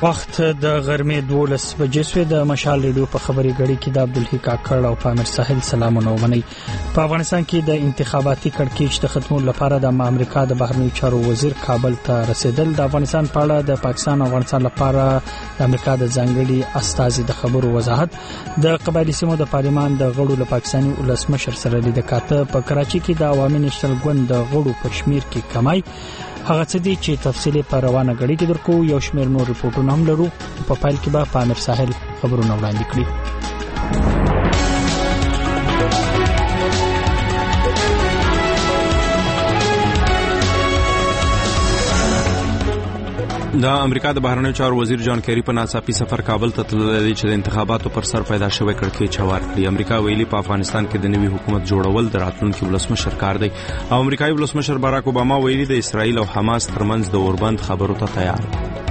وخت د غرمې 12 بجې شوې. د مشال ریډیو په خبري غړي کې د عبدالحق کاکړ او پامیر ساحل سلامونه ومني. په افغانستان کې د انتخاباتي کړکېچ د ختمولو لپاره د امریکا د بهرنیو چارو وزیر کابل ته رسیدل. د افغانستان په اړه د پاکستان او افغانستان لپاره د امریکا د ځانګړي استازي د خبرو وضاحت. د قبایلی سیمو د پارلمان د غړو له پاکستاني ولسمشر سره لیدل کاته. په کراچي کې د عوامي نېشنل ګوند د غړو په شمیر کې کمای. هغه څه دي چې تفصیلی په روانه غړي کې درکو. یو شمېر نور ریپورتونه هم لرو. په فایل کې به پامیر ساحل خبرونه وړاندې کړي. د امریکا د بهرنیو چارو وزیر جان کیری په ناڅاپي سفر کابل ته تللی دی چې د انتخاباتو پر سر پیدا شوی کړکېچ هوار کړي. امریکا ویلي په افغانستان کې د نوي حکومت جوړول د راتلونکي ولسمشر کار دی او امریکایي ولسمشر باراک اوباما ویلي د اسرائیل او حماس ترمنځ د اوربند خبرو ته تیار.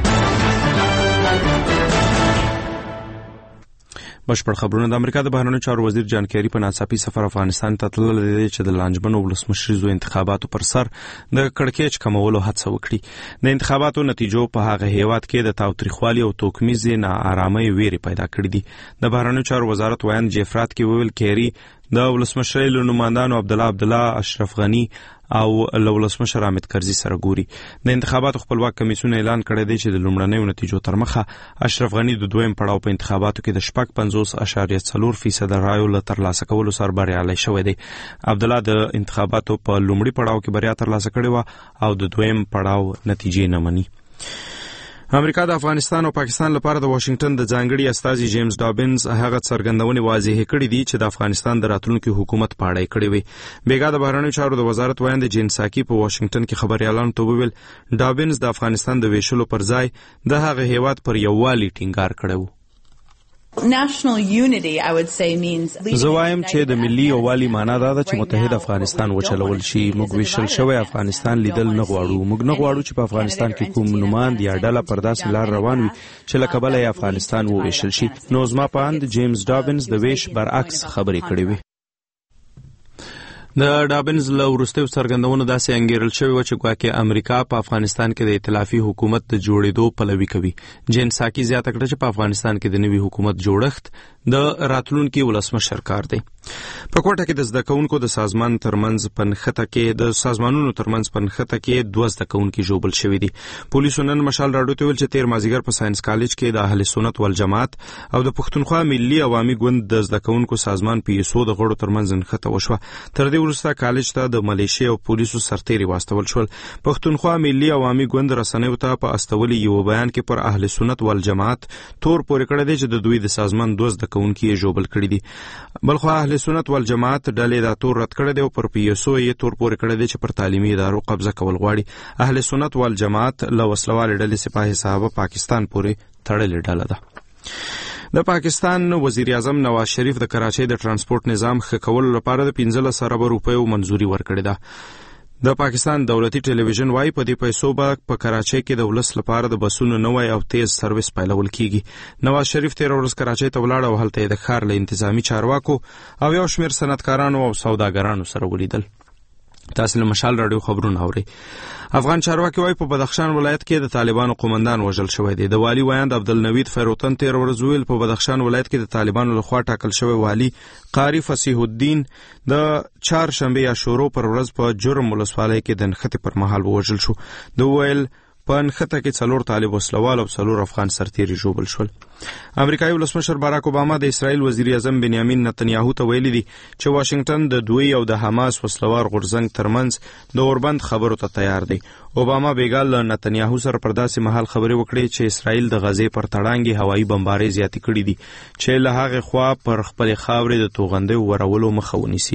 بشپړ خبرونه. د امریکا د بهرنیو چارو وزیر جان کیری په ناڅاپي سفر افغانستان ته تللی دی چې د لانجمنو ولسمشریزو انتخاباتو پر سر د کړکېچ کمولو هڅه وکړي. د انتخاباتو نتیجو په هغه هیواد کې د تاوتریخوالي او توکمیزې ناآرامۍ ویرې پیدا کړې دي. د بهرنیو چارو وزارت ویاند جیفرات کې ویل کیری د ولسمشر نمائندانو عبدالله اشرف غنی او ولسمشر حامد کرزي سره ګوري. د انتخاباتو خپلواک کمیسیون اعلان کړی دی چې د لومړنیو نتیجو تر مخه اشرف غنی د دویم پړاو په انتخاباتو کې د 50.4% رایو له ترلاسه کولو سره بریالی شوی دی. عبدالله د انتخاباتو په لومړي پړاو کې بریا ترلاسه کړې و او د دویم پړاو نتیجې نه مني. امریکا د افغانستان او پاکستان لپاره د واشنگټن د ځانګړي استازي جیمز ډابنز هغه څرګندونې واضح کړې دي چې د افغانستان د راتلونکي حکومت په اړه کړې وي. بیګا د بهرنیو چارو د وزارت ویاند جین ساکی په واشنگټن کې خبريالانو ته وویل ډابنز د افغانستان د ویشلو پر ځای د هغه هیواد پر یووالي ټینګار کړو. National unity, I would say, means زوایم چې د ملي یووالي معنا دا ده چې متحد افغانستان وچلول شي. موږ ویشل شوی افغانستان لیدل نه غواړو. موږ نه غواړو چې په افغانستان کې کوم نوماند یا ډله پر داسې لار روان وي چې له کبله یې افغانستان وویشل شي. نو زما په اند جیمز ډابنز د ویش برعکس خبرې کړې وي. د ډابنز له وروستیو څرګندونو داسې انګیرل شوی و چې ګواکې امریکا په افغانستان کې د ائتلافي حکومت د جوړېدو پلوي کوي. جین ساکی زیاته کړه چې په افغانستان کې د نوي حکومت جوړښت د راتلونکي ولسمشر کار دی. په کوټه کې د زده کوونکو د سازمانونو ترمنځ پنخته کې 2 زده کوونکي ژوبل شوي دي. پولیسو نن مشال راډیو ته ویل چې تیر مازیګر په ساينس کالج کې د اهل سنت والجماعت او د پښتونخوا ملي عوامي ګوند د زده کوونکو سازمان PSO د غړو ترمنځ نښته وشوه. تر دې وروسته کالج ته د ملیشیا او پولیسو سرتېري واستول شول. پښتونخوا ملي عوامي ګوند رسنیو ته په استولي یو بیان کې پر اهل سنت والجماعت تور پورې کړی دی چې د دوی د سازمان 2 زده کوونکي ژوبل کړي دي. بلخو اهل سنت والجماعت ډلې دا تور رد کړی دی او پر PSO یې تور پورې کړی دی چې پر تعلیمي ادارو قبضه کول غواړي. اهل سنت والجماعت له وسلوال ډلې سپاهي صاحب پاکستان پورې تړلې ډله ده. د پاکستان وزیر اعظم نواز شریف د کراچۍ د ترانسپورت نظام ښه کولو لپاره د 15 ارب روپیو منزوري ورکړې ده. د پاکستان دولتي ټلویزیون وايي په دې پیسو به په کراچۍ کې د ولس لپاره د بسونو نوې او تیز سرویس پیلول کیږي. نواز شریف تیر ورځ کراچۍ ته ولاړ او هلته د ښار له انتظامی چارواکو او یو شمېر صنعتکارانو او سوداګرانو سره ولیدل. تاسو له مشال راډیو خبرونه اورئ. افغان چارواکي وايي په بدخشان ولایت کې د طالبانو قومندان وژل شوی دی. د والی ویاند عبدالنوید فیروتن تیر ورځ ویل په بدخشان ولایت کې د طالبانو لخوا ټاکل شوی والی قاری فصیح الدین د چهارشنبه یا شورو پر ورځ په جرم ولسوالۍ کې د نښتې پر مهال وژل شو. د ویل په نښته کې 4 طالب وسلوال او 4 افغان سرتیري ژوبل شول. امریکایي ولسمشر باراک اوباما د اسرائیل وزیر اعظم بنیامین نتنیاهو ته ویلي دي چې واشنگټن د دوی او د حماس وسلوار غورځنګ ترمنځ د اوربند خبرو ته تیار دی. اوباما بیګا له نتنیاهو سره پر داسې مهال خبرې وکړې چې اسرائیل د غزې پر تړانګې هوایي بمبارۍ زیاتې کړې دي چې له هغې خوا پر خپل خاورې د توغندیو ورولو مخه ونیسي.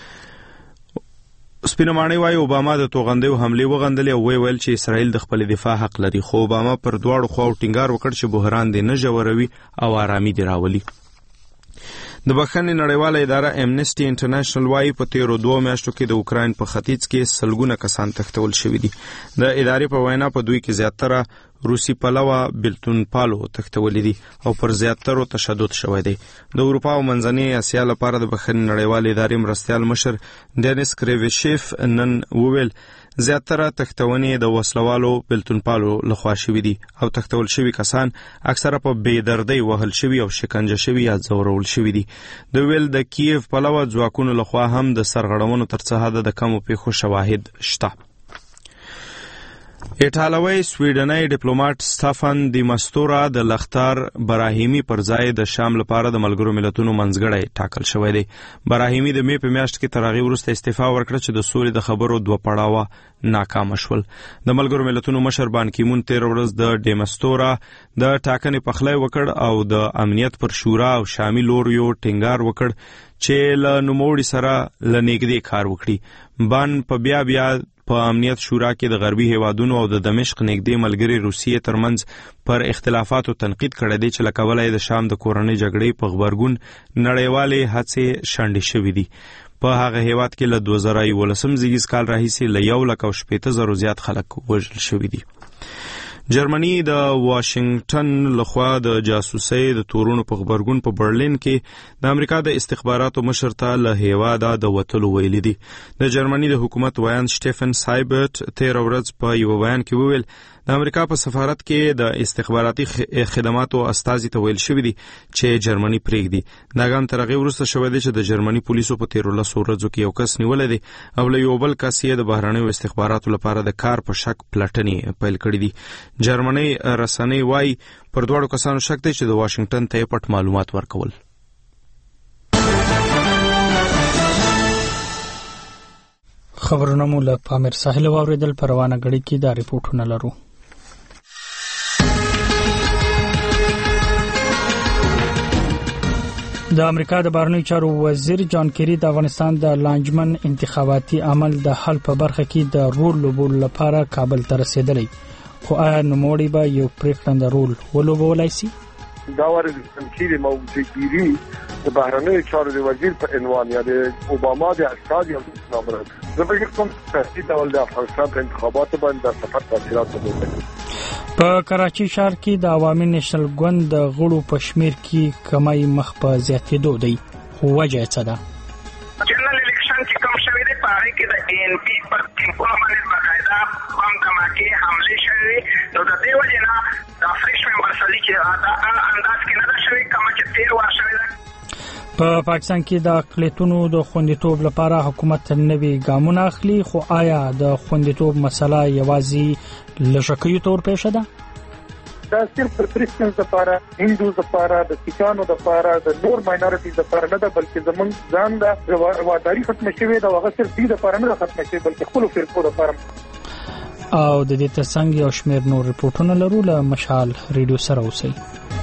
سپینمانې وايي اوباما د توغندیو حملې وغندلې او ویل چې اسرائیل د خپل دفاع حق لري. خو اوباما پر دواړو خواو ټینګار وکړ چې بحران دې نه ژوروي او آرامي دې راولي. د بخښنې نړیواله اداره امنیسټي انټرنیشنل وايي په تیرو 2 میاشتو کې د اوکراین په ختیځ کې سلګونه کسان تښتول شوي دي. د ادارې په وینا په دوی کې زیاتره روسي پلوه بلتون پالو تختولې دي او پر زیاترو تشدد شوی دی. د اروپا او منځنۍ اسیا لپاره د بخښنې نړیوالې ادارې مرستیال مشر ډینیس کریویشیف نن وویل زیاتره تختونې د وسلوالو بلتون پالو لخوا شوي دي او تختول شوي کسان اکثره په بې دردۍ وهل شوي او شکنجه شوي یا ځورول شوي دي. د ویل د کیف پلوه ځواکونو لخوا هم د سرغړونو تر څه حده د کمو پیښو شواهد شته. ایټالوي سویډنۍ ډیپلوماټ سټافن دی مستورا د لختار براهیمی پر ځای د شام لپاره د ملګرو ملتونو منځګړی ټاکل شوی دی. براهیمی د می په میاشت کې تر هغې وروسته استعفا ورکړه چې د سولې د خبرو دوه پړاوه ناکام شول. د ملګرو ملتونو مشر بان کیمون تیر ورځ د ډیمستورا د ټاکنې پخلی وکړ او د امنیت پر شورا او شامي لوریو ټینګار وکړ چې له نوموړي سره له نږدې کار وکړي. بان په بیا په امنیت شورا کې د غربي هیوادونو او د دمشق نږدې ملګري روسیې ترمنځ پر اختلافاتو تنقید کړی دی چې له کبله د شام د کورنۍ جګړې په غبرګون نړیوالې هڅې شنډې شوي دي. په هغه هیواد کې له 2011 زیږیز کال راهیسې له 1,80,000 زیات خلک وژل شوي دي. جرمني د واشنگټن لخوا د جاسوسۍ د تورونو په غبرګون په برلین کې د امریکا د استخباراتو مشر ته له هیواده د وتلو ویلي دي. د جرمني د حکومت ویان شټیفن سایبرت تیر ورځ په یو بیان کې وویل د امریکا په سفارت کې د استخباراتي خدماتو استازي ته ویل شوی دی چې جرمني پرېږدي. دا ګام تر هغې وروسته شوی دی چې د جرمني پولیسو په تیرو 10 ورځو کې یو کس نیولی دی او له یو بل کس یې د بهرنیو استخباراتو لپاره د کار په شک پلټنې پیل کړي دي. جرمني رسنۍ وایي پر دواړو کسانو شک دی چې د واشنگټن ته یې پټ معلومات ورکول. خبرونه مو له پامیر ساحل واوریدل. په روانه غړي کې دا ریپورتونه لرو. د امریکا د بهرنیو چارو وزیر جان کیری د افغانستان د لانجمن انتخاباتي عمل د حل په برخه کې د رول لوبولو لپاره کابل ته رسیدلی. خو آیا نوموړی به یو پریکړه رول ولوبولای شي؟ دا ورته کیری موجودی د بهرنیو چارو د وزیر په عنوان یا د اوباما د استاد یو نامره زه به کوم تاسیس ډول د افغانستان په انتخاباتو باندې سفر تاثیرات وکړي. په کراچي ښار کې د عوامي نېشنل ګوند د غړو په شمیر کې کمی مخ په زیاتېدو دی. خو وجه څه ده؟ جنرال الیکشن چې کوم شوی دی په هغې کې د ANP پر ټیمونو باندې باقاعده بم دماکې حملې شوې وې. نو د دې وجې نه د فرېش ممبرسلي چې دا انداز کې نه ده شوې کومه چې تېر وار شوې ده. په پاکستان کې د اقلیتونو د خوندیتوب لپاره حکومت نوي ګامونه اخلي. خو آیا د خوندیتوب مسله یوازې لږکیو تور پیښه ده؟ دا صرف د کرسچنز لپاره، هندوز لپاره، د سیکانو لپاره، د نور ماینورټیز لپاره نه ده، بلکې زمونږ ځان د رواداري ختمه شوې ده. هغه صرف دې لپاره نه ختمه شوې بلکې خپلو فرقو لپاره. او د دې ترڅنګ یو شمېر نور ریپورتونه لرو. له مشال ریډیو سره اوسئ.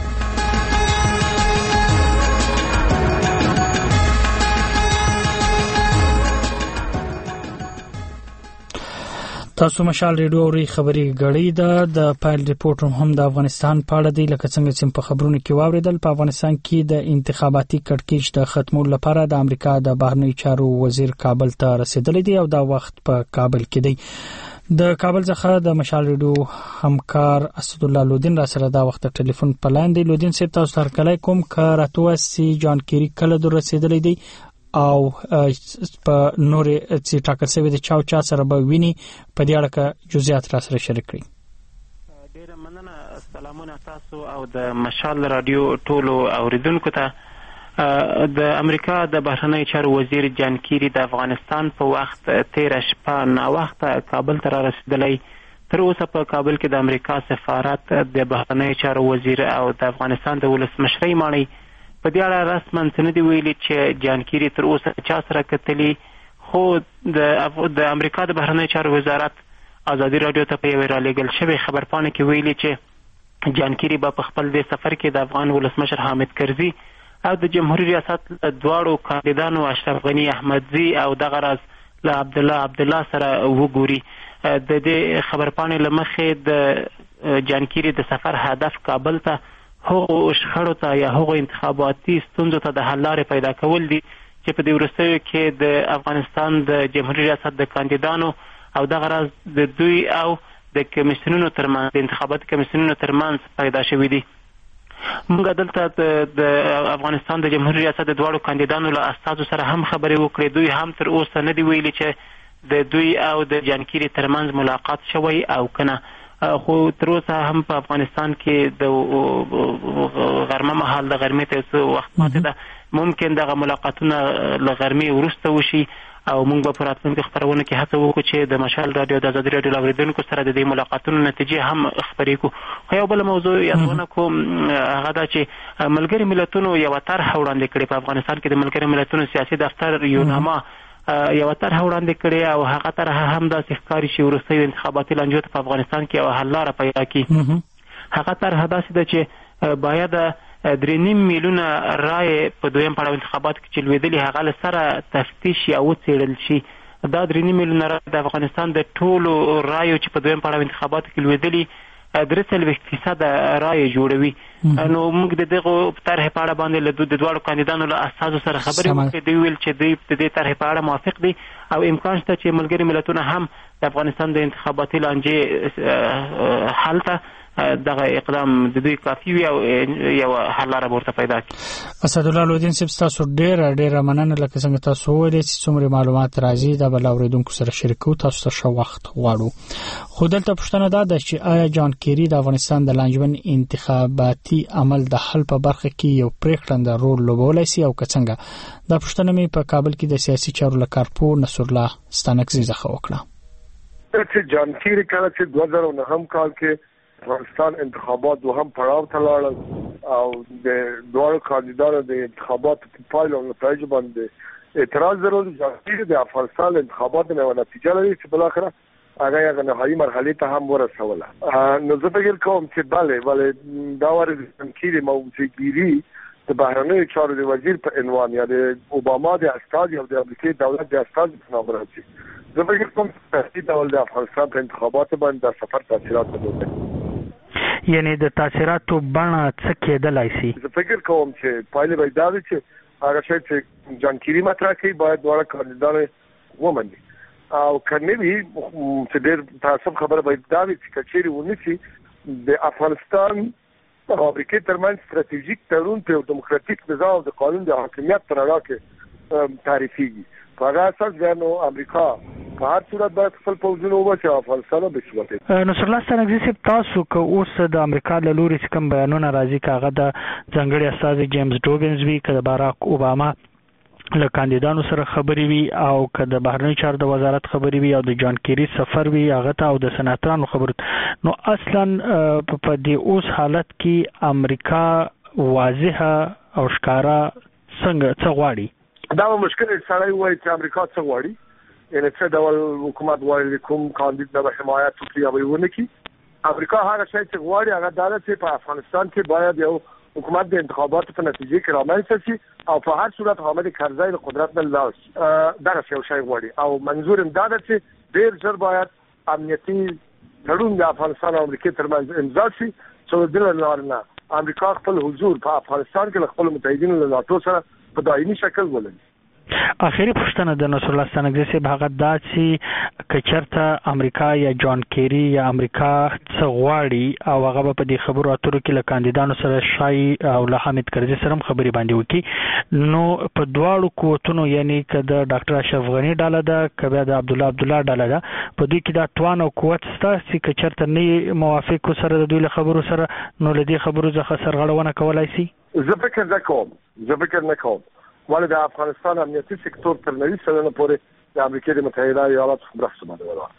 تاسو مشال ریډیو اوري خبري غړي د پایل ریپورت هم د افغانستان په اړه دی. لکه څنګه چې په خبرونو کې واوریدل، په افغانستان کې د انتخاباتي کړکېچ د ختمولو لپاره د امریکا د بهرنیو چارو وزیر کابل ته رسیدلی دی او دا وخت په کابل کې دی. د کابل څخه د مشال ریډیو همکار اسد الله لودین را سره دا وخت ټلیفون په لاین دی. لودین صاحب تاسو ته هرکلی کوم. کاراتوسی جان کیری کله در رسیدلی دی او په نورې چې ټاکل شوی د چا سره به ویني په دې اړه جزئیات را سره شریک کړئ. ډیره مننه. سلامونه تاسو او د مشال رادیو ټولو اوریدونکو ته. د امریکا د بهرنیو چارو وزیر جان کیری د افغانستان په وخت تیره شپه ناوخته کابل ته را رسیدلی. تر اوسه په کابل کې د امریکا سفارت، د بهرنیو چارو وزیر او د افغانستان د ولسمشرۍ ماڼۍ په دې اړه رسماً څه نه دي ویلي چې جان کیری تر اوسه چا سره کتلي. خو د امریکا د بهرنیو چارو وزارت ازادي راډیو ته په یوې رالیږل شوې خبرپاڼه کې ویلي چې جان کیری به په خپل دې سفر کې د افغان ولسمشر حامد کرزي او د جمهوریت ریاست دواړو کاندیدانو اشرف غني احمدزي او دغه راز له عبدالله سره وګوري. د دې خبرپاڼې له مخې د جان کیری د سفر هدف کابل ته هغو شخړو ته یا هغو انتخاباتي ستونزو ته د حل لارې پیدا کول دي چې په دې وروستیو کې د افغانستان د جمهوریت ریاست د کاندیدانو او دغه راز د دوی او د کمیسیونونو ترمنځ د انتخاباتي کمیسیونونو ترمنځ پیدا شوی دی. موږ دلته د افغانستان د جمهوریت ریاست د دواړو کاندیدانو له استازو سره هم خبرې وکړې. دوی هم تر اوسه نه دی ویلي چې د دوی او د جانکيري ترمنځ ملاقات شوی او کنه، خو تر اوسه هم په افغانستان کې د غرمه مهال د غرمې ته څه وخت پاتې ده، ممکن دغه ملاقاتونه له غرمې وروسته وشي او موږ به په راتلونکي خپرونه کې هڅه وکړو چې د مشال رادیو د ازادي رادیو اوریدونکو سره د دې ملاقاتونو نتیجې هم خپرې کړو. خو یو بل موضوع یادونه کوم، هغه دا چې ملګري ملتونو یو طرح وړاندې کړې په افغانستان کې د ملګري ملتونو سیاسي دفتر یو نامه یو طرح وړاندې کړې او هغه طرح هم داسې ښکاري چې وروستیو انتخاباتي لانجو ته په افغانستان کې یوه حل لاره پیدا کړي. هغه طرح داسې ده چې باید 3.5 میلیونه رایې په دویم پړاو انتخاباتو کې چې لوېدلي هغه له سره تفتیش یا وڅېړل شي. دا 3.5 میلیونه رایې د افغانستان د ټولو رایو چې په دویم پړاو انتخاباتو کې لوېدلي 43% رایې جوړوي. نو موږ د دغه طرح په اړه باندې له د دواړو کاندیدانو له استازو سره خبرې وکړې. دوی ویل چې دوی د دې طرح په اړه موافق دي او امکان شته چې ملګري ملتونه هم د افغانستان د انتخاباتي لانجې حل ته دغه اقدام د دوی کافي وي او یو حل لاره ورته پیدا کړي. اسدالله لودین صاحب، تاسو ډېره مننه. لکه څنګه تاسو وویل چې څومره معلومات راځي دا بل اوریدونکو سره شریکو، تاسو ته ښه وخت غواړو. خو دلته پوښتنه ده چې آیا جان کیری د افغانستان د لانجمن انتخاباتي عمل د حل په برخه کې یو پریکړه رول لوبولای شي او څنګه؟ دا پوښتنه مې په کابل کې د سیاسي چارو لکارپور نصر الله ستانکزي څخه وکړه. چې جان کیری کله چې 2009 کال کې افغانستان انتخابات دوهم پړاو ته لاړل او د دوه کاندیدانو د انتخاباتو په پایلو نتایج باندې اعتراض درلود چې د افغانستان انتخابات نه نتیجه لري چې بل اخر هغه یو نهایي مرحله ته هم ورسوله. نو زه فکر کوم چې بله دا ورته کیری موجودګيري د بهرنیو چارو د وزیر په عنوان یا د اوباما د استاد یا د امریکای دولت د استاد په نامه راځي. زه فکر کوم چې د افغانستان په انتخاباتو باندې د سفر تاثیرات درلودل، یعنی د تاثیراتو بڼه څه کېدلای شي. زه فکر کوم چې پایله به دا وي چې هغه شی چې جان کیری مطرح کوي باید دواړه کاندیدان ومني او کنه وي چې ډېر تاسو خبره باید دا وي چې کچېری ونیسي د افغانستان او امریکا ترمنځ ستراتیژیک تړون په دیموکراتیک نظام او د قانون د حاکمیت تر اړه کې تعریفيږي. په هغه اساس غواړو امریکا په هر صورت باید خپل پوځونه وباسي او افغانستان به ثبات. نصر الله ستانکزي صاحب، تاسو که اوس د امریکا له لوري کوم بیانونه راځي کاغه د ځنګړي استاد جیمز ډوګنز وی که د باراک اوباما له کاندیدانو سره خبرې وي او که د بهرنیو چارو د وزارت خبرې وي او د جان کیری سفر وي هغه ته او د سناترانو خبرو، نو اصلا په دې اوس حالت کې امریکا واضحه او ښکارا څنګه غواړي؟ دا مشکل سره وایي چې امریکا څه غواړي، یعنی څه ډول حکومت غواړي، کوم کاندید نه حمایت وکړي او ونه کړي. امریکا هغه شی چې غواړي هغه دا ده چې په افغانستان کې باید یو حکومت د انتخاباتو په نتیجه کې رامنځته شي او په هر صورت حامد کرزی له قدرت نه لاړ شي. دا یو شی غواړي او منظور هم دا ده چې ډېر ژر باید امنیتي تړون د افغانستان او امریکا ترمنځ امضا شي چې د لاره نه امریکا خپل حضور په افغانستان کې خپل متحدینو له ناتو سره په دایمي شکل ولري. اخیری پوښتنه د نصر الله ستانکزي صاحب هغه دا چې که چېرته امریکا یا جان کیری یا امریکا څه غواړي او هغه په دې خبرو اترو کې له کاندیدانو سره شای او له حامد کرزي سره هم خبرې باندې وکړي، نو په دواړو قوتونو یعنی که د ډاکټر اشرف غني ډله ده که بیا د عبدالله ډله ده په دوی کې دا توان او قوت شته چې که چېرته نه موافق سره د دوی له خبرو سره نو له دې خبرو څخه سرغړونه کولی شي؟ زه فکر نه کوم ولې د افغانستان امنیتي سکتور تر 90% پورې د امریکا د متحده ایالاتو مرسته باندې ولاړ.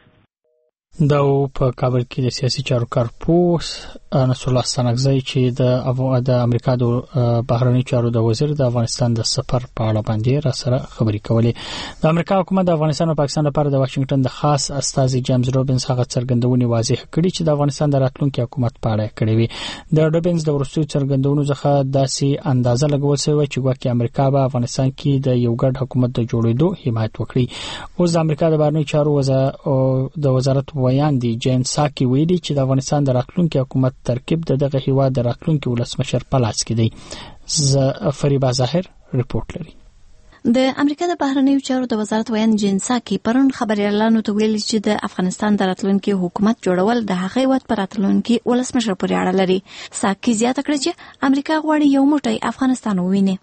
دا په کابل کې د سیاسي چارو کارپوس نصر الله ستانکزي چې د امریکا د بهرنیو چارو د وزیر د افغانستان د سفر په اړه باندې را سره خبرې کولې. د امریکا حکومت د افغانستان او پاکستان لپاره د واشنگټن د خاص استازي جیمز روبنز هغه څرګندونې واضح کړي چې د افغانستان د راتلونکي حکومت په اړه کړې وي. د روبنز د ورستیو څرګندونو څخه داسې اندازه لګول شوی چې ګواکې امریکا به افغانستان کې د یو ګډ حکومت د جوړېدو حمایت وکړي. اوس د امریکا د بهرنیو چارو د وزارت ویان دی جین ساکی ویلي چې د افغانستان د راتلونکي حکومت ترکیب دغه هیواد د راتلونکي ولسمشر په لاس کې دی. فریبا ظاهر ریپورت لري. د امریکا د بهرنیو چارو د وزارت ویان جین ساکی پرون خبريالانو ته ویلي چې د افغانستان د راتلونکي حکومت جوړول د هغې وخت پر راتلونکي ولسمشر پورې اړه لري. ساکی زیاته کړه چې امریکا غواړي یو موټی افغانستان وویني.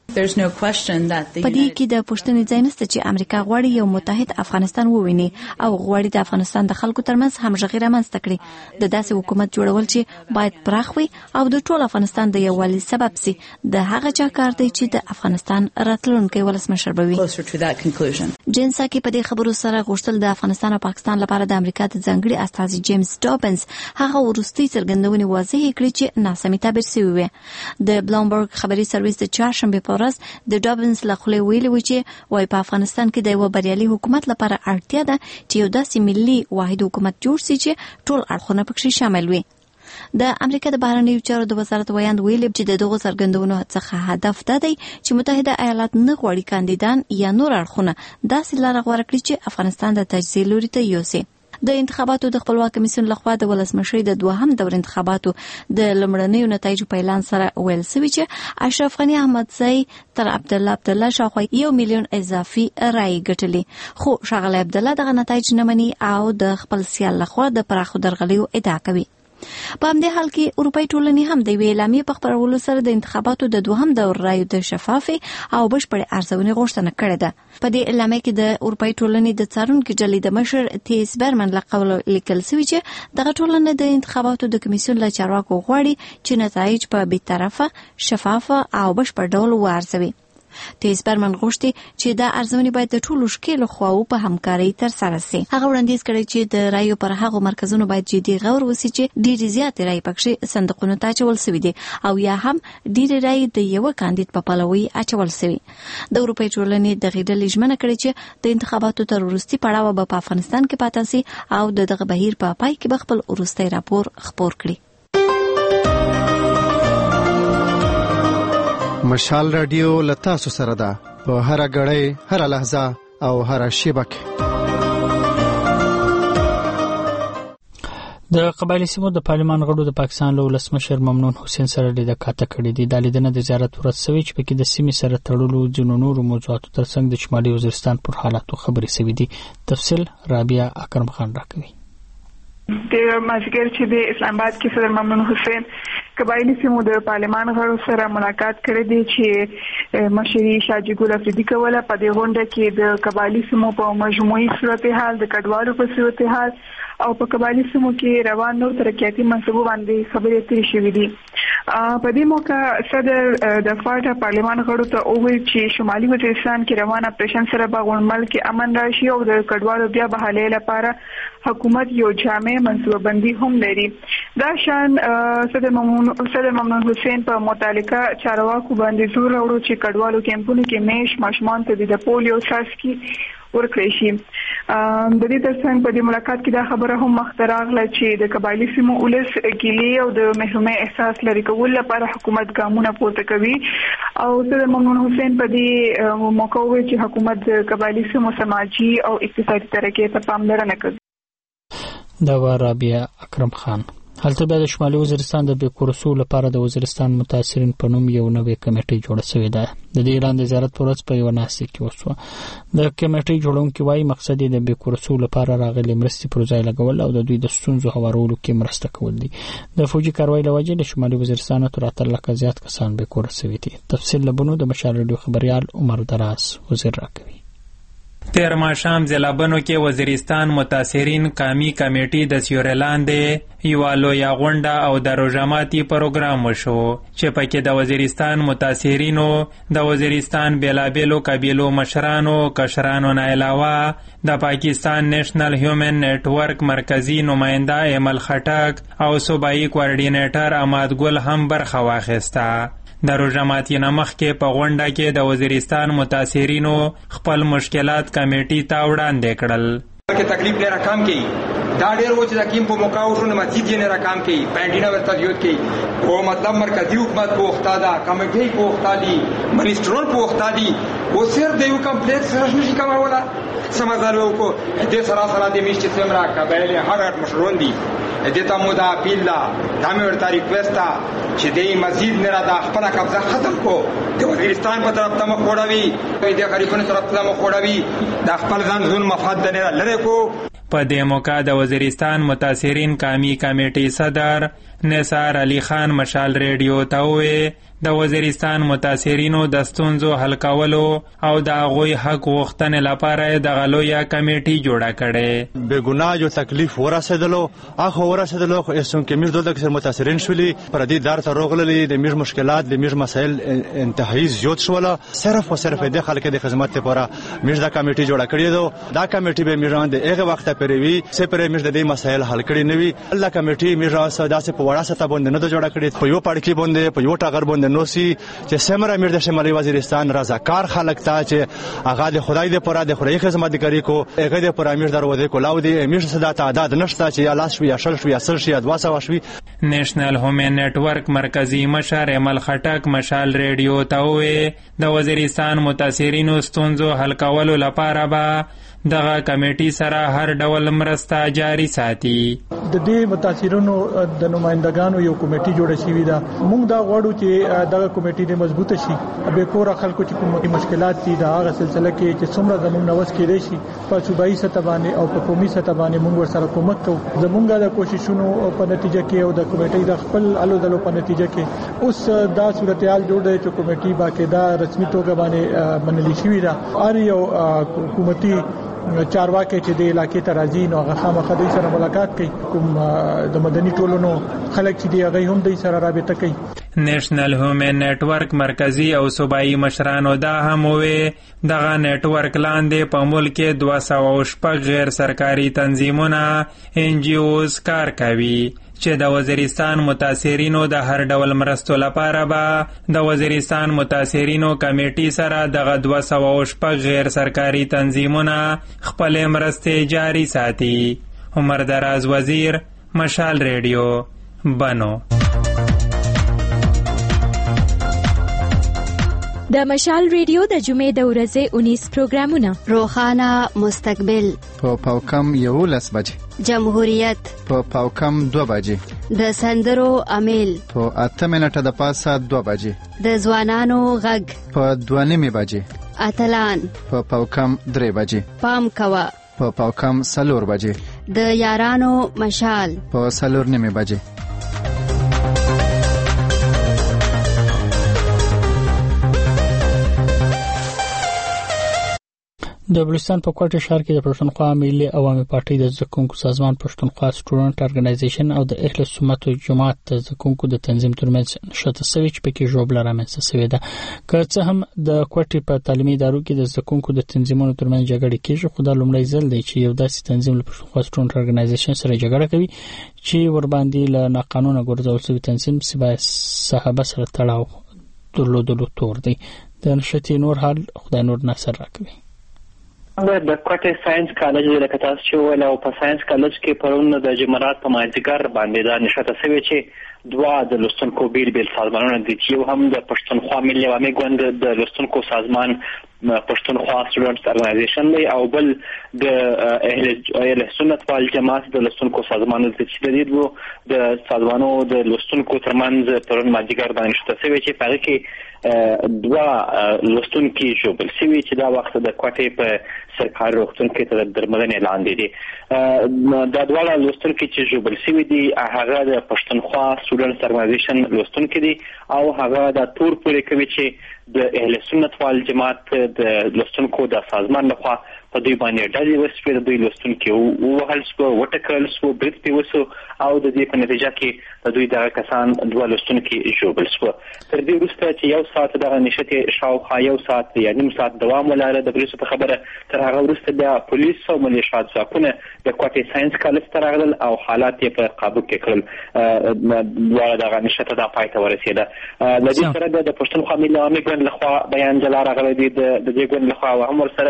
په دې کې د پوښتنې ځای نشته چې امریکا غواړي یو متحد افغانستان وویني او غواړي د افغانستان د خلکو ترمنځ همغږي رامنځته کړي. د داسې حکومت جوړول چې باید پراخ وي او د ټول افغانستان د یووالي سبب سي د هغه چا کار دی چې د افغانستان راتلونکي ولسمشر جین ساکی په دې خبرو سره غوښتل د افغانستان او پاکستان لپاره د امریکا د ځانګړي استازي جیمز ډابنز هغه وروستي څرګندونې واضح کړې چې ناسمې تعبیر شوی وي. د بلومبرګ خبري سرویس د چهارشنبه په ورځ د ډابنز له خولې ویلي و چې وايي په افغانستان کې د یو بریالي حکومت لپاره اړتیا ده چې یو داسې ملي واحد حکومت جوړ شي چې ټول اړخونه پکې شامل وي. د امریکا د بهرنیو چارو د وزارت ویاند ویلي چې د دغو څرګندونو څخه هدف دا دی چې متحده ایالات نه غواړي کاندیدان یا نور اړخونه داسې لاره غوره کړي چې افغانستان د تجزیه لوري ته یوسي. د انتخاباتو د خپلواک کمیسیون لخوا د ولسمشرۍ د دوهم دور انتخاباتو د لمړنیو نتایجو په اعلان سره ویل شوی چې اشرف غنی احمدزی تر عبدالله شاوخوا 1 میلیون اضافي رای ګټلې، خو ښاغلی عبدالله دغه نتایج نه مني او د خپل سیال لخوا د پراخو درغلیو ادعا کوي. په همدې حال کې اروپایي ټولنې هم د یوې اعلامیې په خپرولو سره د انتخاباتو د دوهم دور رایو د شفافې او بشپړې ارزونې غوښتنه کړې ده. په دې اعلامیه کې د اروپایي ټولنې د څارونکي ډلې د مشر تیس برمن له قوله لیکل شوي چې دغه ټولنه د انتخاباتو د کمیسیون له چارواکو غواړي چې نتایج په بېطرفه، شفافه او بشپړ ډول وارزوي. تیس برمن غوښتي چې دا ارزونې باید د ټولو ښکېلو خواو په همکارۍ ترسره شي. هغه وړاندیز کړی چې د رایو پر هغو مرکزونو باید جدي غور وشي چې ډېرې زیاتې رایې پکښې صندوقونو ته اچول شوي دي او یا هم ډېرې رایې د یوه کاندید په پلوي اچول شوي. د اروپایي ټولنې دغې ډلې ژمنه کړې چې د انتخاباتو تر وروستي پړاوه به په افغانستان کې پاتې شي او د دغه بهیر په پای کې به خپل وروستی راپور خپور کړي. مشال رادیو لتاسو سره ده په هر غړې، هر لحظه او هر شیبه کې. د قبایلی سیمو د پارلمان غړو د پاکستان له ولسمشر ممنون حسین سره لیدکاته کړې دي. د لیدنې د زیارت ورځ شوې چې پکې د سیمې سره تړلو ځینو نورو موضوعاتو ترڅنګ د شمالي وزیرستان پر حالاتو خبرې شوې دي. تفصیل رابعه اکرم خان راکوي. د مازیګر چې د اسلام آباد کې صدر ممنون حسین قبایلی سیمو د پارلمان غړو سره ملاقات کړی دی چې مشري شاجي ګل افریدي کوله. په دې غونډه کې د قبایلی سیمو په مجموعي صورتحال، د کډوالو په صورتحال او په قبایلی سیمو کې روان نور ترقیاتي منصوبو باندې خبرې اترې شوې دي. په دې موقع صدر د فاټا پارلمان غړو ته وویل چې شمالي وزیرستان کې روان اپریشن سره به غونډمل کې امن راشي او د کډوالو بیا بحالۍ لپاره حکومت یو جامع منصوبه بندي هم لري. دا شان صدر ممنون حسین په متعلقه چارواکو باندې زور راوړو چې کډوالو کیمپونو کې میش ماشومان ته د پولیو څاڅکي ورکړی شي. د دې ترڅنګ په دې ملاقات کې دا خبره هم مخته راغله چې د قبایلی سیمو ولس ګیلې او د محرومۍ احساس لري کول لپاره حکومت ګامونه پورته کوي او صدر ممنون حسین په دې موقع وویل چې حکومت د قبایلی سیمو سماجي او اقتصادي ترقۍ ته پاملرنه کوي. دا و رابعه اکرم خان. هلته بیا د شمالي وزیرستان د بیکورسو لپاره د وزیرستان متاثرین په نوم یو نوې کمیټه جوړه شوې ده. د دې اعلان د زیارت پر ورځ په یوه ناستې کې وشوه. د کمیټې جوړونکي وایي مقصد یې د بیکورسو لپاره راغلي مرستې پر ځای لګول او د دوی د ستونزو هوارولو کې مرسته کول دي. د فوجي کاروای له وجې د شمالي وزیرستان تر 8 لکه زیات کسان بیکوره شوي دي. تفصیل لبنو د مشال رادیو خبريال عمر دراز وزیر راکوي. تیر ماښام ځلابنو کې وزیرستان متاثرین قومي کمیټې د سیورلاندې یوه لویه غونډه او د روژاماتي پروګرام وشو چې پکې د وزیرستان متاثرینو د وزیرستان بیلابیلو قبیلو کشرانو نه علاوه د پاکستان نیشنل هیومن نیټ ورک مرکزی نماینده ایمل خټک او صوبایي کوارډینیټر اماد ګل هم برخه واخیسته. د روژاماتي نمخ کې په غونډه کې د وزیرستان متاثرینو خپل مشکلات کمیټې ته وړاندې کړل. که تکلیف نه راکام کی دا ډیر و چې د کیم په موقع وشو نه مسجد نه راکام کی پینډینا ورته یوت کی او مطلب مرکزی حکومت په وخت دا کمیټې په وخت دی منیسټرون په وخت دی او سر د یو کمپلیکس راشنشي کومه سمازالو کو د سره د میشت سمرا قبایل هر مشرون دي دته مو دا پیلا دا مې ورته ریکوست چې دې مسجد نه را د خپل قبضه ختم کو د وزیرستان په طرف ته مخ وړوي د غریبانو طرف ته مخ وړوي د خپل ځان ځون مفاد نه لري کو. په دې موقع د وزیرستان متاثرین قومي کمیټې صدر نثار علي خان مشال ریډیو ته وویل د وزیرستان متاثرینو د ستونزو حل کولو او د هغوی حق غوښتنې لپاره د غلویا کمیټې جوړه کړې. بې ګناه جو تکلیف ورسېدلو هغه ورسېدلو خو اسون کې موږ دلته کې متاثرین شولي پر دې دار ته روغللي د موږ مشکلات د موږ مسایل انتهایی زیات شول. صرف او صرف د خلک د خدمت لپاره موږ دا کمیټې جوړه کړې ده. دا کمیټې به موږ د هغه وخت پرېوي سپره موږ د دې مسایل حل کړي نه وي. الله کمیټې موږ ساده په وړه ستا باندې نه جوړه کړې په یو پړکی باندې په یو ټاغر باندې نو سي چې سمره امیر د شمالي وزیرستان رضاکار خلک ته چې هغه د خدای د پره د خدای خدمتګاری کو هغه د پره امیر دروازه کولاو دي امیر صدا تعداد نشته چې الله شوي اشل شوي اصل شي 200 شوي. نېشنل هومن نتورک مرکزی مشر عمل خټک مشال ریډیو ته وویل د وزیرستان متاثرینو ستونزو حل کولو لپاره به دغه کمیټې سره هر ډول مرسته جاری ساتي. د دې متاثرینو د نمائندګانو یو کمیټې جوړه شوې ده. موږ دا غواړو چې دغه کمیټې د مضبوطه شي به کور خلکو چې کومه مشکلات دي دا هغه سلسله کې چې څومره زموږ نوښت کېدای شي په صوبایي سطح باندې او په قومي سطح باندې موږ ورسره کومک کوو. زموږ د کوششونو په نتیجه کې او د کمیټې د خپل الو دلو په نتیجه کې اوس دا صورتحال جوړ دی چې کمیټې باقاعده رسمي توګه باندې منلي شوې ده. هر یو حکومتي چارواکي چې د علاقې ته راځي نو هغه خامخا د سره ملاقات کوي. کوم د مدني ټولنو خلک چې دی هغه هم د سره رابطه کوي. نېشنل هومن نتورک مرکزی او صوبایي مشرانو دا هم وویل دغه نتورک لاندې په ملک کې 206 غیر سرکاري تنظیمونه NGOs کار کوي چې د وزیرستان متاثرینو د هر ډول مرستو لپاره به د وزیرستان متاثرینو کمیټې سره دغه 206 غیر سرکاري تنظیمونه خپل مرستې جاری ساتي. عمر دراز وزیر مشال ریډیو بنو. د مشال ریډیو د جمعې د ورځې 19 پروګرامونه: روخانه مستقبل په پاوکم 11 بجې، جمهوریت په پاوکم 2 بجې، د سندرو امیل په 8 منټه د پاسه 2 بجې، د ځوانانو غږ په 2:30 بجې، اتلان په پاوکم 3 بجې، پام کوا په پاوکم 4 بجې، د یارانو مشال په 4:30 بجې. د بلوچستان په کوټه ښار کې د پښتونخوا ملي عوامي پارټي د زکونکو سازمان پښتونخوا سټوډنټ ارګنایزیشن او د اهل سنت جماعت د زکونکو د تنظیم ترمنځ نشته سوي چې پکې جوړه رامنځته شوې ده. که څه هم د کوټې په تعلیمي ادارو کې د زکونکو د تنظیمونو ترمنځ جګړه کیږي، خو دا لومړی ځل دی چې یو داسې تنظیم له پښتونخوا سټوډنټ ارګنایزیشن سره جګړه کوي چې ور باندې له ناقانونه ګرځول شوی تنظیم سبا صحابه سره تړاو درلودلو تور دی. د نشتی نور حال خدای نور نصر راکوي. د کوټه ساينس کالج د کتاس چې ولا په ساينس کالج کې پرون د جمعرات په مازیګر باندې دا نشته سوي چې دوا د لوستونکو بیل سازمانونه دي چې هم د پښتونخوا ملي عوامي ګوند د لوستونکو سازمان پښتونخوا سټوډنټس ارګنایزیشن دی او بل د اهل سنت والجماعت د لوستونکو سازمانونه دي چې د دې د سازمانو د لوستونکو ترمنځ پرون مازیګر باندې نشته سوي چې په کې دوا لوستونکي جوړل سوي چې دا وخت د کوټې په سرکاري روغتون کې تر درملنې لاندې دي. دا ډول لوستونکي چې جوړل سوي دي هغه د پښتونخوا سټوډنټس ارګنایزیشن لوستونکي دي او هغه د تور پورې کوي چې د اهل سنت والجماعت د لوستونکو د سازمان لخوا په دوی باندې ډالۍ وسوي، د دوی لوستونکي وهل شو وټکل شو برېټ وسو او د دې په نتیجه کې د دوی دغه کسان دوه لوستونکي جوړل شو. تر دې وروسته چې یو ساعت دغه نشته شاوخوا یو ساعت یا نیم ساعت دوام ولاره د پولیسو په خبره تر هغه وروسته بیا پولیس او ملیشات ځواکونه د کوټې ساينس کالج ته راغلل او حالات یې په قابو کې کړل. دواړه دغه نشته د پای ته ورسېده. د دې سره د پښتونخوا ملي عوامي ګوند لخوا بیان جلا راغلی دی د دې ګوند لخوا هم ورسره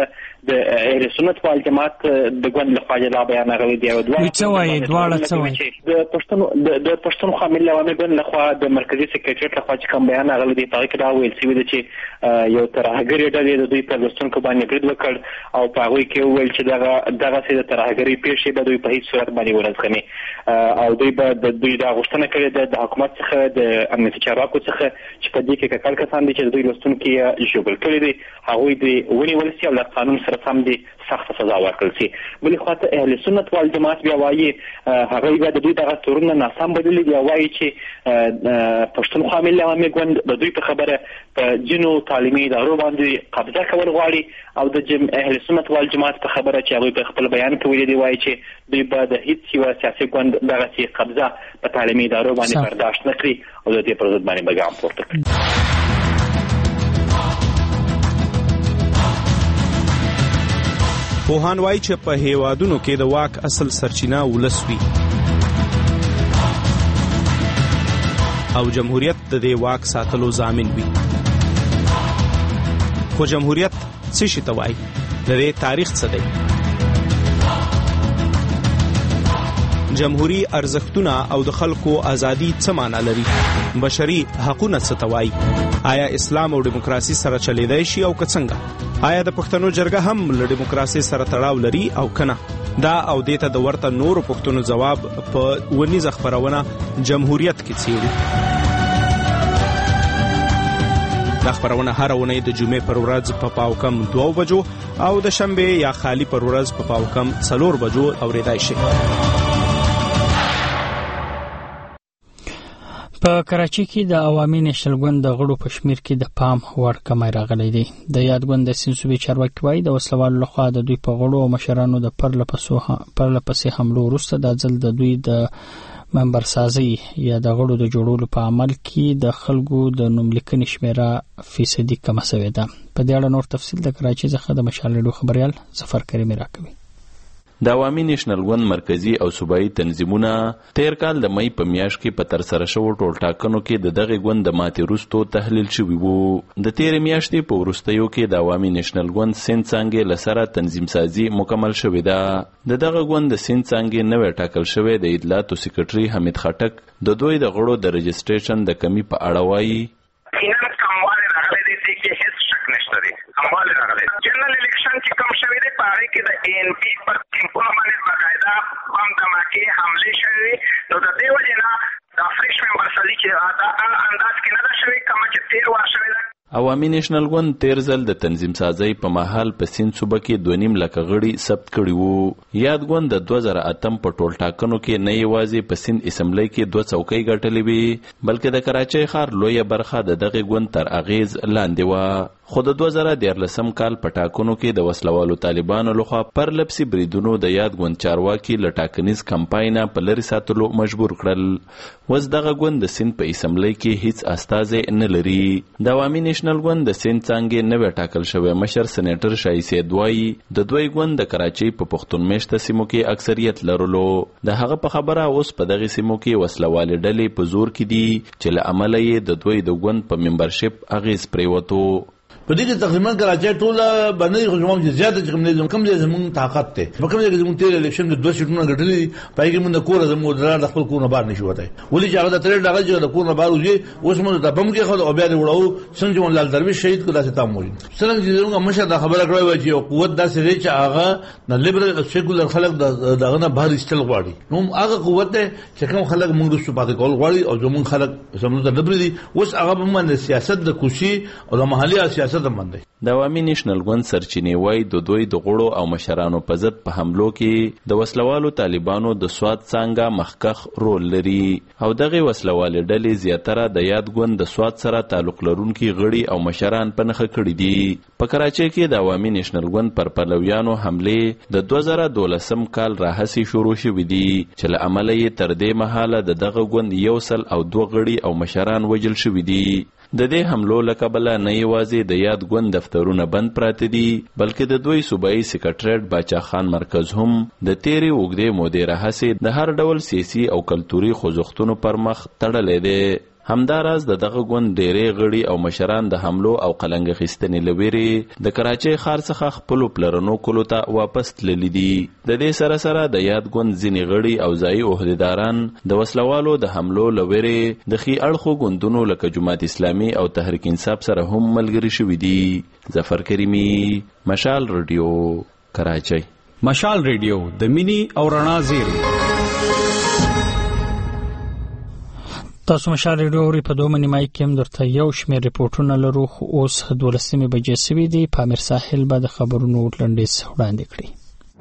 د اهل سنت والجماعت د ګوند لخوا دا بیان غوي دی او دواړه څه وایي د پښتونخوا ملي عوامي ګوند لخوا د مرکزی سکرټریټ لخوا چې کوم بیان غوي دی په کې دا ویل شوی دی چې یو ترهګری ډلې د دوی په لستونکو باندې برید وکړ او په هغه کې ویل چې دغه څه د ترهګری پیښې به دوی په هیڅ صورت باندې ورزغمي او دوی به د دوی د غوښتنه کړې د حکومت څخه د امنیتي چارواکو څخه چې په دې کې کار کسان دي چې دوی لستونکو یې ژوبل کړي دي هغوی د ونیول شي او د قانون سره سم دي سخت سزا ورکړل شي. بلې خواته اهل سنت والجماعت بیا وایي هغوی به د دوی دغه تورونه ناسم بللي دي او وایي چې پښتونخوا ملي عوامي ګوند د دوی په خبره په ځینو تعلیمي ادارو باندې قبضه کول غواړي او د اهل سنت والجماعت په خبره چې هغوی په خپل بیان کې ویلي دي وایي چې دوی به د هیڅ یوه سیاسي ګوند دغسې قبضه په تعلیمي ادارو باندې برداشت نه کړي او د دې پر ضد باندې به ګام پورته کړي. پوهان وایي چې په هیوادونو کې د واک اصل سرچینه ولس وي او جمهوریت د دې واک ساتلو ضامن وي. خو جمهوریت څه شي ته وایي؟ د دې تاریخ څه دی؟ جمهوری ارزښتونه او د خلکو ازادي څه معنا لري؟ بشري حقوقونه څه ته وایي؟ آیا اسلام او دیموکراسي سره چلیدای شي او که څنګه؟ آیا د پښتنو جرګه هم له دیموکراسي سره تړاو لري او کنه؟ دا او دیته د ورته نورو پښتنو جواب په ونیزه خبرونه جمهوریت کې څیړي. دا خبرونه هر ونې د جمعې پر ورځ په پاوکم 2 بجو او د شنبه یا خالی پر ورځ په پاوکم 4 بجو اوریدای شي. په کراچي کې د عوامي نېشنل ګوند د غړو په شمیر کې د پام وړ کمی راغلی دی. د یاد ګوند د سینسوبي چارواکي وایي د وسلوالو لخوا د دوی په غړو او مشرانو د پرلپسې حملو وروسته دا ځل د دوی د منبرسازي یا د غړو د جوړولو په عمل کې د خلکو د نوملیکنې شمیره فیصدي کمه شوې ده. په دې اړه نور تفصیل د کراچي څخه د مشال ریډیو خبريال ظفر کریمي راکوي. د عوامي نېشنل ګوند مرکزی او صوبایي تنظیمونه تیر کال د مئی په میاشت کې په تر سره شوو ټولټاکنو کې د دغه ګوند د ماتې وروسته تحلیل شوی وو. د تیر میاشتې په وروستیو کې د عوامي نېشنل ګوند سند څانګې لسره تنظیم سازي مکمل شوې ده. د دغه ګوند د سند څانګې نوې ټاکل شوې د اطلاعاتو سکرټري حمید خټک د دوی د غړو د رجسټریشن د کمی په اړه وایي جنرال الیکشن چې کوم شوی دی په هغې کې د ان پی پر کیمپونو باندې باقاعده بم دماکې حملې شوې نو د دې وجې نه دا فریش ممبرسازي چې دا انداز کې نه ده شوې کومه چې تېر وار شوې ده. عوامي نېشنل ګوند تیر ځل د تنظیم سازۍ په مهال په سیند صوبه کې 2.5 لکه غړي ثبت کړي وو. یاد ګوند د 2008 په ټول ټاکنو کې نه یوازې په سیند اسمبلی کې 2 څوکۍ ګټلې وي بلکې د کراچۍ ښار لویه برخه د دغه ګوند تر اغیز لاندې وه. خو د 2014 کال په ټاکنو کې د وسلوالو طالبانو لخوا پرلپسې بریدونو د یاد ګوند چارواکي له ټاکنیز کمپاینه په لرې ساتلو مجبور کړل. اوس دغه ګوند د سیند په اسمبلی کې هیڅ استازی نه لري. د عوامي نېشنل ګوند د سیند څانګې نوې ټاکل شوی مشر سېنیټر شاهي سید وایي د دوی ګوند د کراچۍ په پښتون میشته سیمو کې اکثریت لرلو. د هغه په خبره اوس په دغه سیمو کې وسلوالې ډلې په زور کې دي چې له امله یې د دوی د ګوند په ممبرشپ اغیز پریوتو. په دې کې تقریبا کراچۍ ټوله باندې خو کوم چې زیاته چې کوم ځای زموږ طاقت ته په کوم ځای کې زموږ تیر الیکشن د 2 سیټونه ګټلې پای کې موږ د کور زموږ د خپل کور نه بار نشو وته ولې چې هغه د تر دغه چې د کور نه بار وځي اوس موږ د بم کې خو او بیا د وړو څنګه مون لال درویش شهید کو داسې تام وایي څنګه چې زموږ مشه د خبره کړو چې قوت داسې لري چې هغه د لیبرل سیکولر خلک دغه نه بهر استل غواړي نو هغه قوت چې کوم خلک موږ رسو پاتې کول غواړي او زموږ خلک زموږ د لبري اوس هغه باندې سیاست د کوشي او د محلي سیاست باندې د عوامي نېشنل ګوند سرچینې وایي د دوی د غړو او مشرانو په ضد په حملو کې د وسلوالو طالبانو د سواد څانګه مخکخ رول لري او دغه وسلوالې ډلې زیاتره د یاد ګوند د سواد سره تعلق لرونکي غړي او مشران په نښه کړي دي. په کراچۍ کې د عوامي نېشنل ګوند پر پلویانو حملې د 2012 کال راهسي شروع شوې دي چې له امله یې تر دې مهاله د دغه ګوند 102 غړي او مشران وژل شوي دي. د دې حملو له کبله نه یوازې د یاد ګوند دفترونه بند پراته دي بلکې د دوی صوبایي سکرټریټ باچا خان مرکز هم د تیرې اوږدې مودې راهیسې د هر ډول سیاسي او کلتوري خوځښتونو پر مخ تړلی دی. همداراز دغه ګوند ډېرې غړي او مشران د حملو او قلنګ اخیستنې لويري د کراچۍ ښار څخه خپل پلرونو کولو ته واپس تللي دي. د دې سره سره د یاد ګوند ځینې غړي او ځایي عہدیداران د وسلوالو د حملو لويري د خي اړخو ګوندونو لکه جماعت اسلامي او تحریک انصاف سره هم ملګري شوي دي. ظفر کریمی، مشال رادیو، کراچۍ. مشال رادیو د مینی او رڼا زیری. تاسو مشال رادیو اوري په دوه نیمای کې هم درته یو شمېر ریپورتونه لرو، خو اوس 12 بجې سوي دي. پامیر ساحل به د خبرونو لنډیز وړاندې کړي.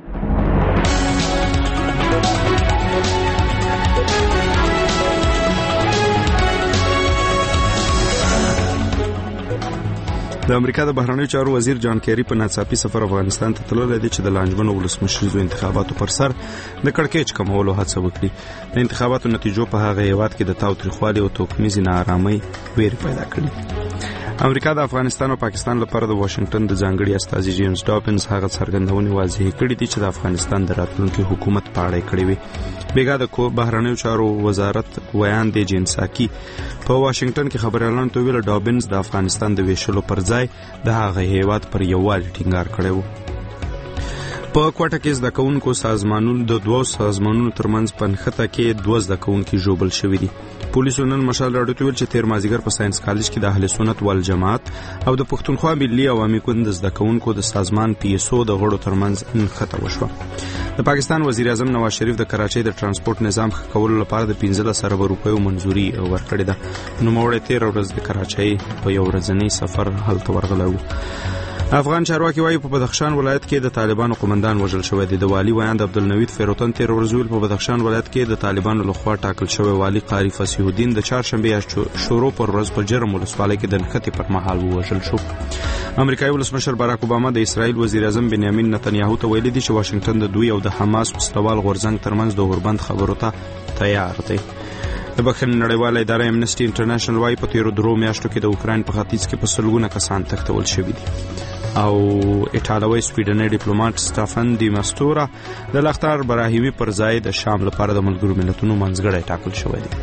د امریکا د بهرنیو چارو وزیر جان کیری په ناڅاپي سفر افغانستان ته تللی دی چې د لانجمن ولسمشریزو انتخاباتو پر سر د کړکېچ کمولو هڅه وکړي. د انتخاباتو نتیجو په هغه هیواد کې د تاوتریخوالي او توکمیزې ناارامۍ ویرې پیدا کړي. امریکا د افغانستان او پاکستان لپاره د واشنگټن د ځانګړي استازي جیمز ډاپنز هغه څرګندونې واضح کړې دي چې د افغانستان د راتلونکي حکومت په اړه کړې وي. بیګا د بهرنیو چارو وزارت ویان دی جنساکی په واشنگټن کې خبريالانو ته ویل ډاپنز د افغانستان د ویشلو پر ځای د هغه هیواد پر یووالي ټینګار کړی و. په کوټه کې زده کوونکو سازمانونو د دوه سازمانونو ترمنځ په نښته کې 2 زده کوونکي ژوبل شوي دي. پولیسو نن مشال راډیو ته ویل چې تیر مازیګر په ساينس کالج کې د اهل سنت والجماعت او د پښتونخوا ملي عوامي ګوند زده کوونکو د سازمان PSO د غړو ترمنځ نښته وشوه. د پاکستان وزیر اعظم نواز شریف د کراچۍ د ترانسپورت نظام ښه کولو لپاره د 15 ارب روپیو منزوري ورکړې ده. نوموړی تیر ورځ د کراچۍ په یو ورځنی سفر هلته ورغلی و. افغان چارواکي وايي په بدخشان ولایت کې د طالبانو قومندان وژل شوی دی. د والی ویاند عبدالنوید فیروتن تیر ورځ په بدخشان ولایت کې د طالبانو لخوا ټاکل شوی والی قاری فصیح الدین د چهارشنبه شروع پر ورځ په جرم ولسوالۍ کې د نښتې پر مهال وژل شو. امریکایي ولسمشر باراک اوباما د اسرائیل وزیر اعظم بنیامین نتنیاهو ته ویلي دي چې واشنگټن د دوی او د حماس وسلوال غورځنګ ترمنځ د اوربند خبرو ته تیار دی. د بخښنې نړیواله اداره امنسټي انټرنیشنل وايي په تیرو 3 میاشتو کې د اوکراین په ختیځ کې په سلګونه کسان تښتول شوي دي. او ایټالوي سویډني ډیپلوماټ سټافن دی ماستورا د لختار براهیمي پر ځای د شام لپاره د ملګرو ملتونو منځګړی ټاکل شوی دی.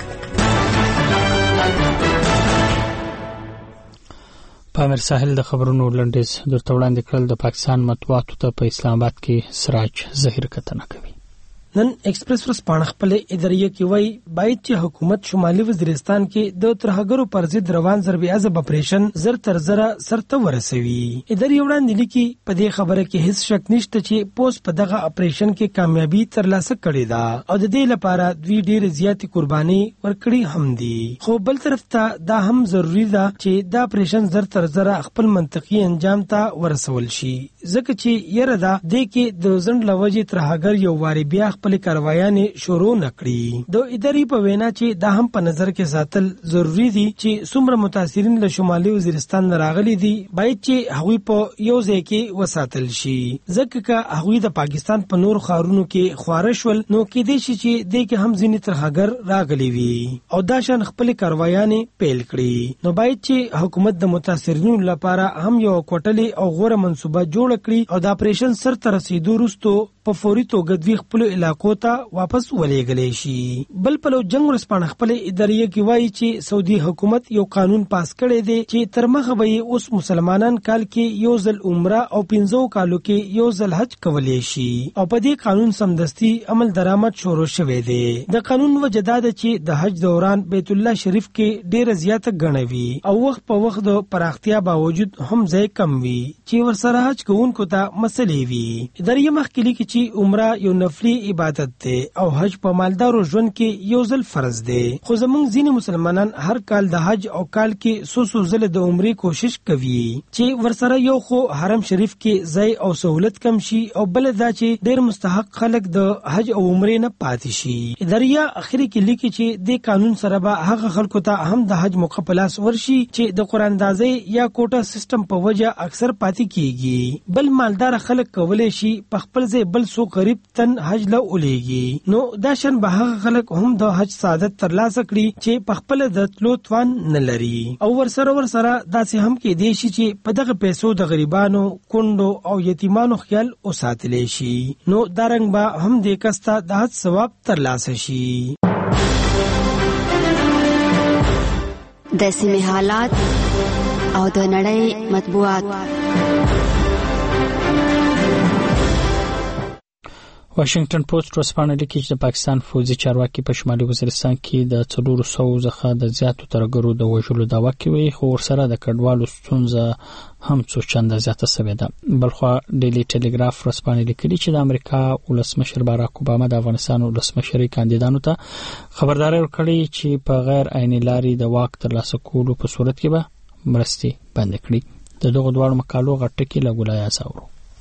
پامیر ساحل د خبرونو لنډیز درته وړاندې کړل. د پاکستان مطبوعاتو ته په اسلام آباد کې سراج ظهیر کتنه کوي. نن ایکسپریس ورځ پاڼه خپل ادارې کې وای باید چې حکومت شمالي وزیرستان کې د ترهګرو پر ضد روان ضرب عضب اپریشن زر تر زره سرته ورسوي. ادارې وړاندې لیکي په دې خبره کې هیڅ شک نشته چې پوس په دغه اپریشن کې کامیابی ترلاسه کړې ده او د دې لپاره دوی ډېر زیاتې قرباني ورکړي هم دي. خو بل طرف ته دا هم ضروری ده چې دا اپریشن زر تر زره خپل منطقي انجام ته ورسول شي، ځکه چې یره ده د کې د ځند لوجې ترهګر یو واری بیا خپل کاروایانې شروع نکړي. د ادارې په وینا چې دا هم په نظر کې ساتل ضروری دي چې څومره متاثرین له شمالي وزیرستان راغلي دي باید چې هغوی په یو ځای کې وساتل شي، ځکه که هغوی د پاکستان په نور ښارونو کې خواره شول نو کېدای شي چې دې کې هم ځینې ترهګر راغلي وي او دا شان خپل کاروایانې پیل کړي. نو باید چې حکومت د متاثرینو لپاره هم یو کوټلې او غوره منصوبه جوړ کړي او د اپریشن سر ته رسیدو وروسته په فوري توګه دوی خپل علاقو ته واپس ولېږلی شي. بل پلو جنگ ورځپاڼه خپل ادارې کې وایي چې سعودي حکومت یو قانون پاس کړی دی چې تر مخه به اوس مسلمانان کال کې یو ځل عمره او 15 کالو کې یو ځل حج کولی شي او په دې قانون سمدستي عمل درآمد شروع شوی دی. د قانون وجه دا ده چې د حج دوران بیت الله شریف کې ډېره زیاته ګڼه وي او وخت په وخت د پراختیا باوجود هم ځای کم وي چې ورسره حج کوونکو ته مسلې وي. ادارې مخکې لیکي چې عمره یو نفلي عبادت دی او حج په مالدارو ژوند کې یو ځل فرض دی، خو زمونږ ځینې مسلمانان هر کال د حج او کال کې څو ځله د عمرې کوشش کوي چې ورسره یو خو حرم شریف کې ځای او سہولت کم شي او بل دا چې ډېر مستحق خلک د حج او عمرې نه پاتې شي. ادارې اخري کې لیکي چې د قانون سره به هغه خلکو ته هم د حج موقع په لاس ورشي چې د قرآن اندازۍ یا کوټه سیستم په وجه اکثر پاتې کیږي. بل مالدار خلک کولی شي په خپل ځای بل سو قریب تن حج له ولېږي. نو دا شان به هغه خلک هم د حج سعادت ترلاسه کړي چې په خپل د تلو توان نه لري او ورسره داسې هم کې دی چې په دغه پیسو د غریبانو، کونډو او یتیمانو خیال وساتلی شي. نو دا رنګ به هم د کسته د حج ثواب ترلاسه شي. د سیمې حالات او د نړۍ مطبوعات. واشنگټن پوسټ ورځپاڼه لیکي چې د پاکستان فوجي چارواکي په شمالي وزیرستان کې د 400 څخه د زیاتو ترګرو د وژلو دعوا کوي، خو ورسره د کډوالو ستونزه هم څو چنده زیاته شوې ده. بلخو ډیلی ټلګراف ورځپاڼه لیکلي چې د امریکا ولسمشر باراک اوباما د افغانستان ولسمشري کاندیدانو ته خبرداري ورکړي چې په غیر عیني لارې د واک ترلاسه کولو په صورت کې به مرستې بند کړي. دغه دوه مقالو غټکی لګولای اساورو.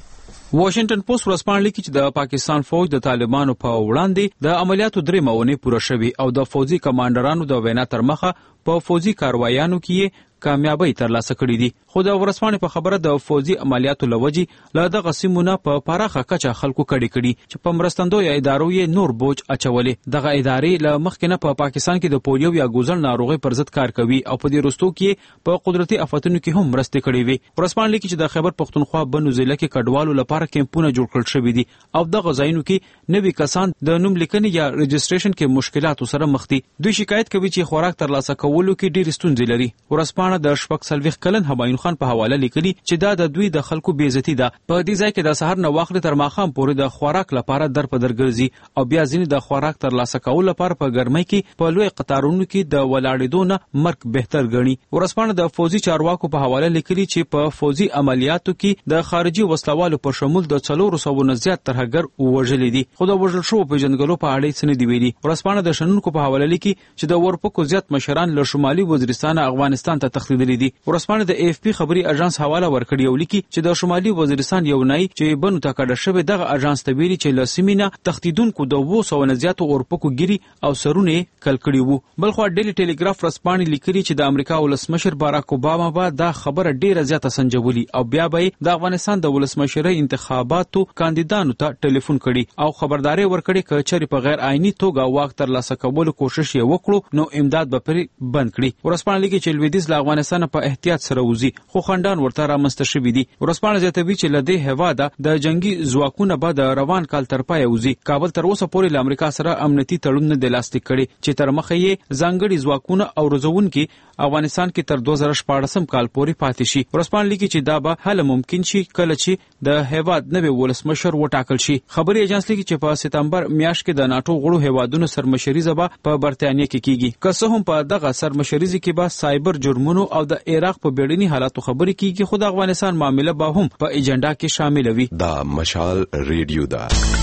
واشنگټن پوسټ ورځپاڼه لیکي چې د پاکستان فوج د طالبانو په وړاندې د عملیاتو 3 ماونې پوره شوي او د فوجي کمانډرانو د وینا تر مخه په فوجي کاروایانو کې کامیابی ترلاسه کړې دي. خو د ورځپاڼې په خبره د فوجي عملیاتو لوجي له دغه سیمونه په پراخه کچه خلکو کړي چې په مرستندوی ادارو یې نور بوج اچولې. دغه ادارې له مخکې نه په پاکستان کې د پولیو یا ګوزن ناروغي پر ضد کار کوي او په دې وروستو کې په قدرتي آفتونو کې هم مرستې کړې وي. ورځپاڼه لیکي چې د خیبر پختونخوا بنو ضلع کې کډوالو لپاره کیمپونه جوړ کړل شوي دي او دغه ځایونو کې نوي کسان د نوم لیکنې یا رجسټریشن کې مشکلاتو سره مخ دي. دوی شکایت کوي چې خوراک ترلاسه کولو کې ډېر ستونزې لري. ورځپاڼه د شپږ سلويخ کلن همایون خان په حواله لیکلي چې دا د دوی د خلکو بیزتی ده. په دې ځای کې د سحر نه واخلې تر ماښام پورې د خوراک لپاره در په در ګرځي او بیا ځینې د خوراک ترلاسه کولو لپاره په ګرمۍ کې په لوی قطارونو کې د ولاړېدو نه مرګ بهتر ګڼي. ورځپاڼه د فوجي چارواکو په حواله لیکلي چې په فوجي عملیاتو کې د خارجي وسلوالو په شمول د 400 نه زیات ترهګر وژلې دي. خو د وژل شو په جنګلو په اړه څه نه دی ویلي. ورځپاڼه د شنونکو په حواله لیکي چې د ورپکو زیات مشران له شمالي وزیرستان افغانستان ته تښتېدلي دي. ورځپاڼه د AFP خبري اژانس حواله ورکړی او لیکي چې د شمالي وزیرستان یو نای چې بنو ته کډه شوی دغه اژانس ته ویلي چې لسمینه تښتیدونکو د 200 نه زیاتو اورپکو ګيري او سرونه کل کړي وو. بلخو ډیلی ټلګراف ورځپاڼه لیکلي چې د امریکا ولسمشر باراک اوباما به دا خبره ډیره زیاته سنجولي او بیا به د افغانستان د ولسمشرۍ انتخاباتو کاندیدانو ته ټلیفون کړي او خبرداري ورکړي چې چېرې په غیر عیني توګه واک ترلاسه کولو کوشش یې وکړو نو امداد به پرې بند کړي. ورځپاڼه لیکي چې لویدیځ له افغانستان په احتیاط سره وځي خو خندان ورته رامنځته شوي دي. ورځپاڼه زیاتوي چې له دې هیواده د جنگي ځواکونه به د روان کال تر پایه وځي. کابل تر اوسه پورې له امریکا سره امنیتي تړون نه دی لاسلیک کړی چې تر مخه یې ځانګړي ځواکونه او روزونکي افغانستان کې تر 2014 کال پورې پاتې شي. ورځپاڼه لیکي چې دا به هله ممکن شي کله چې د هیواد نوی ولسمشر وټاکل شي. خبري ایجنس لیکي چې په سپتمبر میاشت کې د ناتو غړو هیوادونو سرمشري زبا په برتانیې کې کیږي. که څه هم په دغه سرمشري کې به سایبر جرمونو او د عراق په بیړني حالاتو خبرې کیږي خو د افغانستان معاملې به هم په ایجنډا کې شامل وي. دا مشال ریډیو دا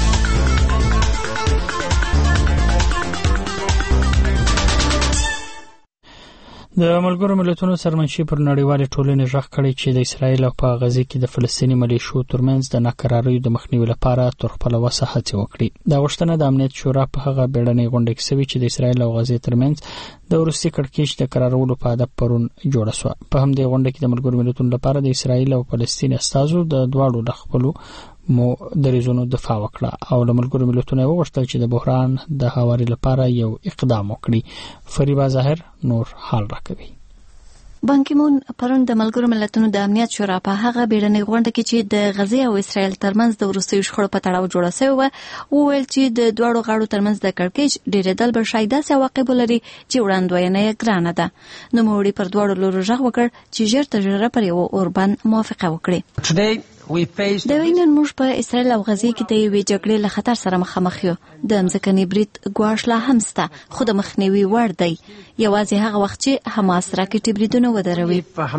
د ملګرو ملتونو سرمنشي پر نړیوالې ټولنې ژغ کړی چې د اسرایل او په غزه کې د فلسطیني ملیشو ترمنځ د ناکراریو د مخنیوي لپاره تر خپل وسه هڅې وکړي. دا غوښتنه د امنیت شورا په هغه بیړنۍ غونډه کې شوې چې د اسرایل او غزه ترمنځ د وروستي کړکېچ د قرارولو په هدف پرون جوړه شوه. په همدې غونډه کې د ملګرو ملتونو لپاره د اسرایل او فلسطین استازو د دواړو د خپلو درېزونو دفاع وکړه او د ملګرو ملتونو وغوښتل چې د بحران د هواري لپاره یو اقدام وکړي. فریبا ظاهر نور حال راکوي. بان کی مون پرون د ملګرو ملتونو د امنیت شورا په هغه بیړنۍ غونډه کې چې د غزه او اسرایل ترمنځ د وروستیو شخړو په تړاو جوړه شوې و وویل چې د دوړو غاړو ترمنځ د کړکېچ ډېرېدل به شاید داسې عواقب ولري چې وړاندوینه یې ګرانه ده. نوموړي پر دواړو لورو غږ وکړ چې ژر تر ژره پر یو اوربان موافقه وکړي. د وینن موږ په اسرائیل او غزه کې د یوې جګړې له خطر سره مخامخ یو. د ځمکني برید ګواښ لا هم شته خو د مخنیوي وړ دی. یوازې هغه وخت چې حماس راکټي بریدونه ودروي.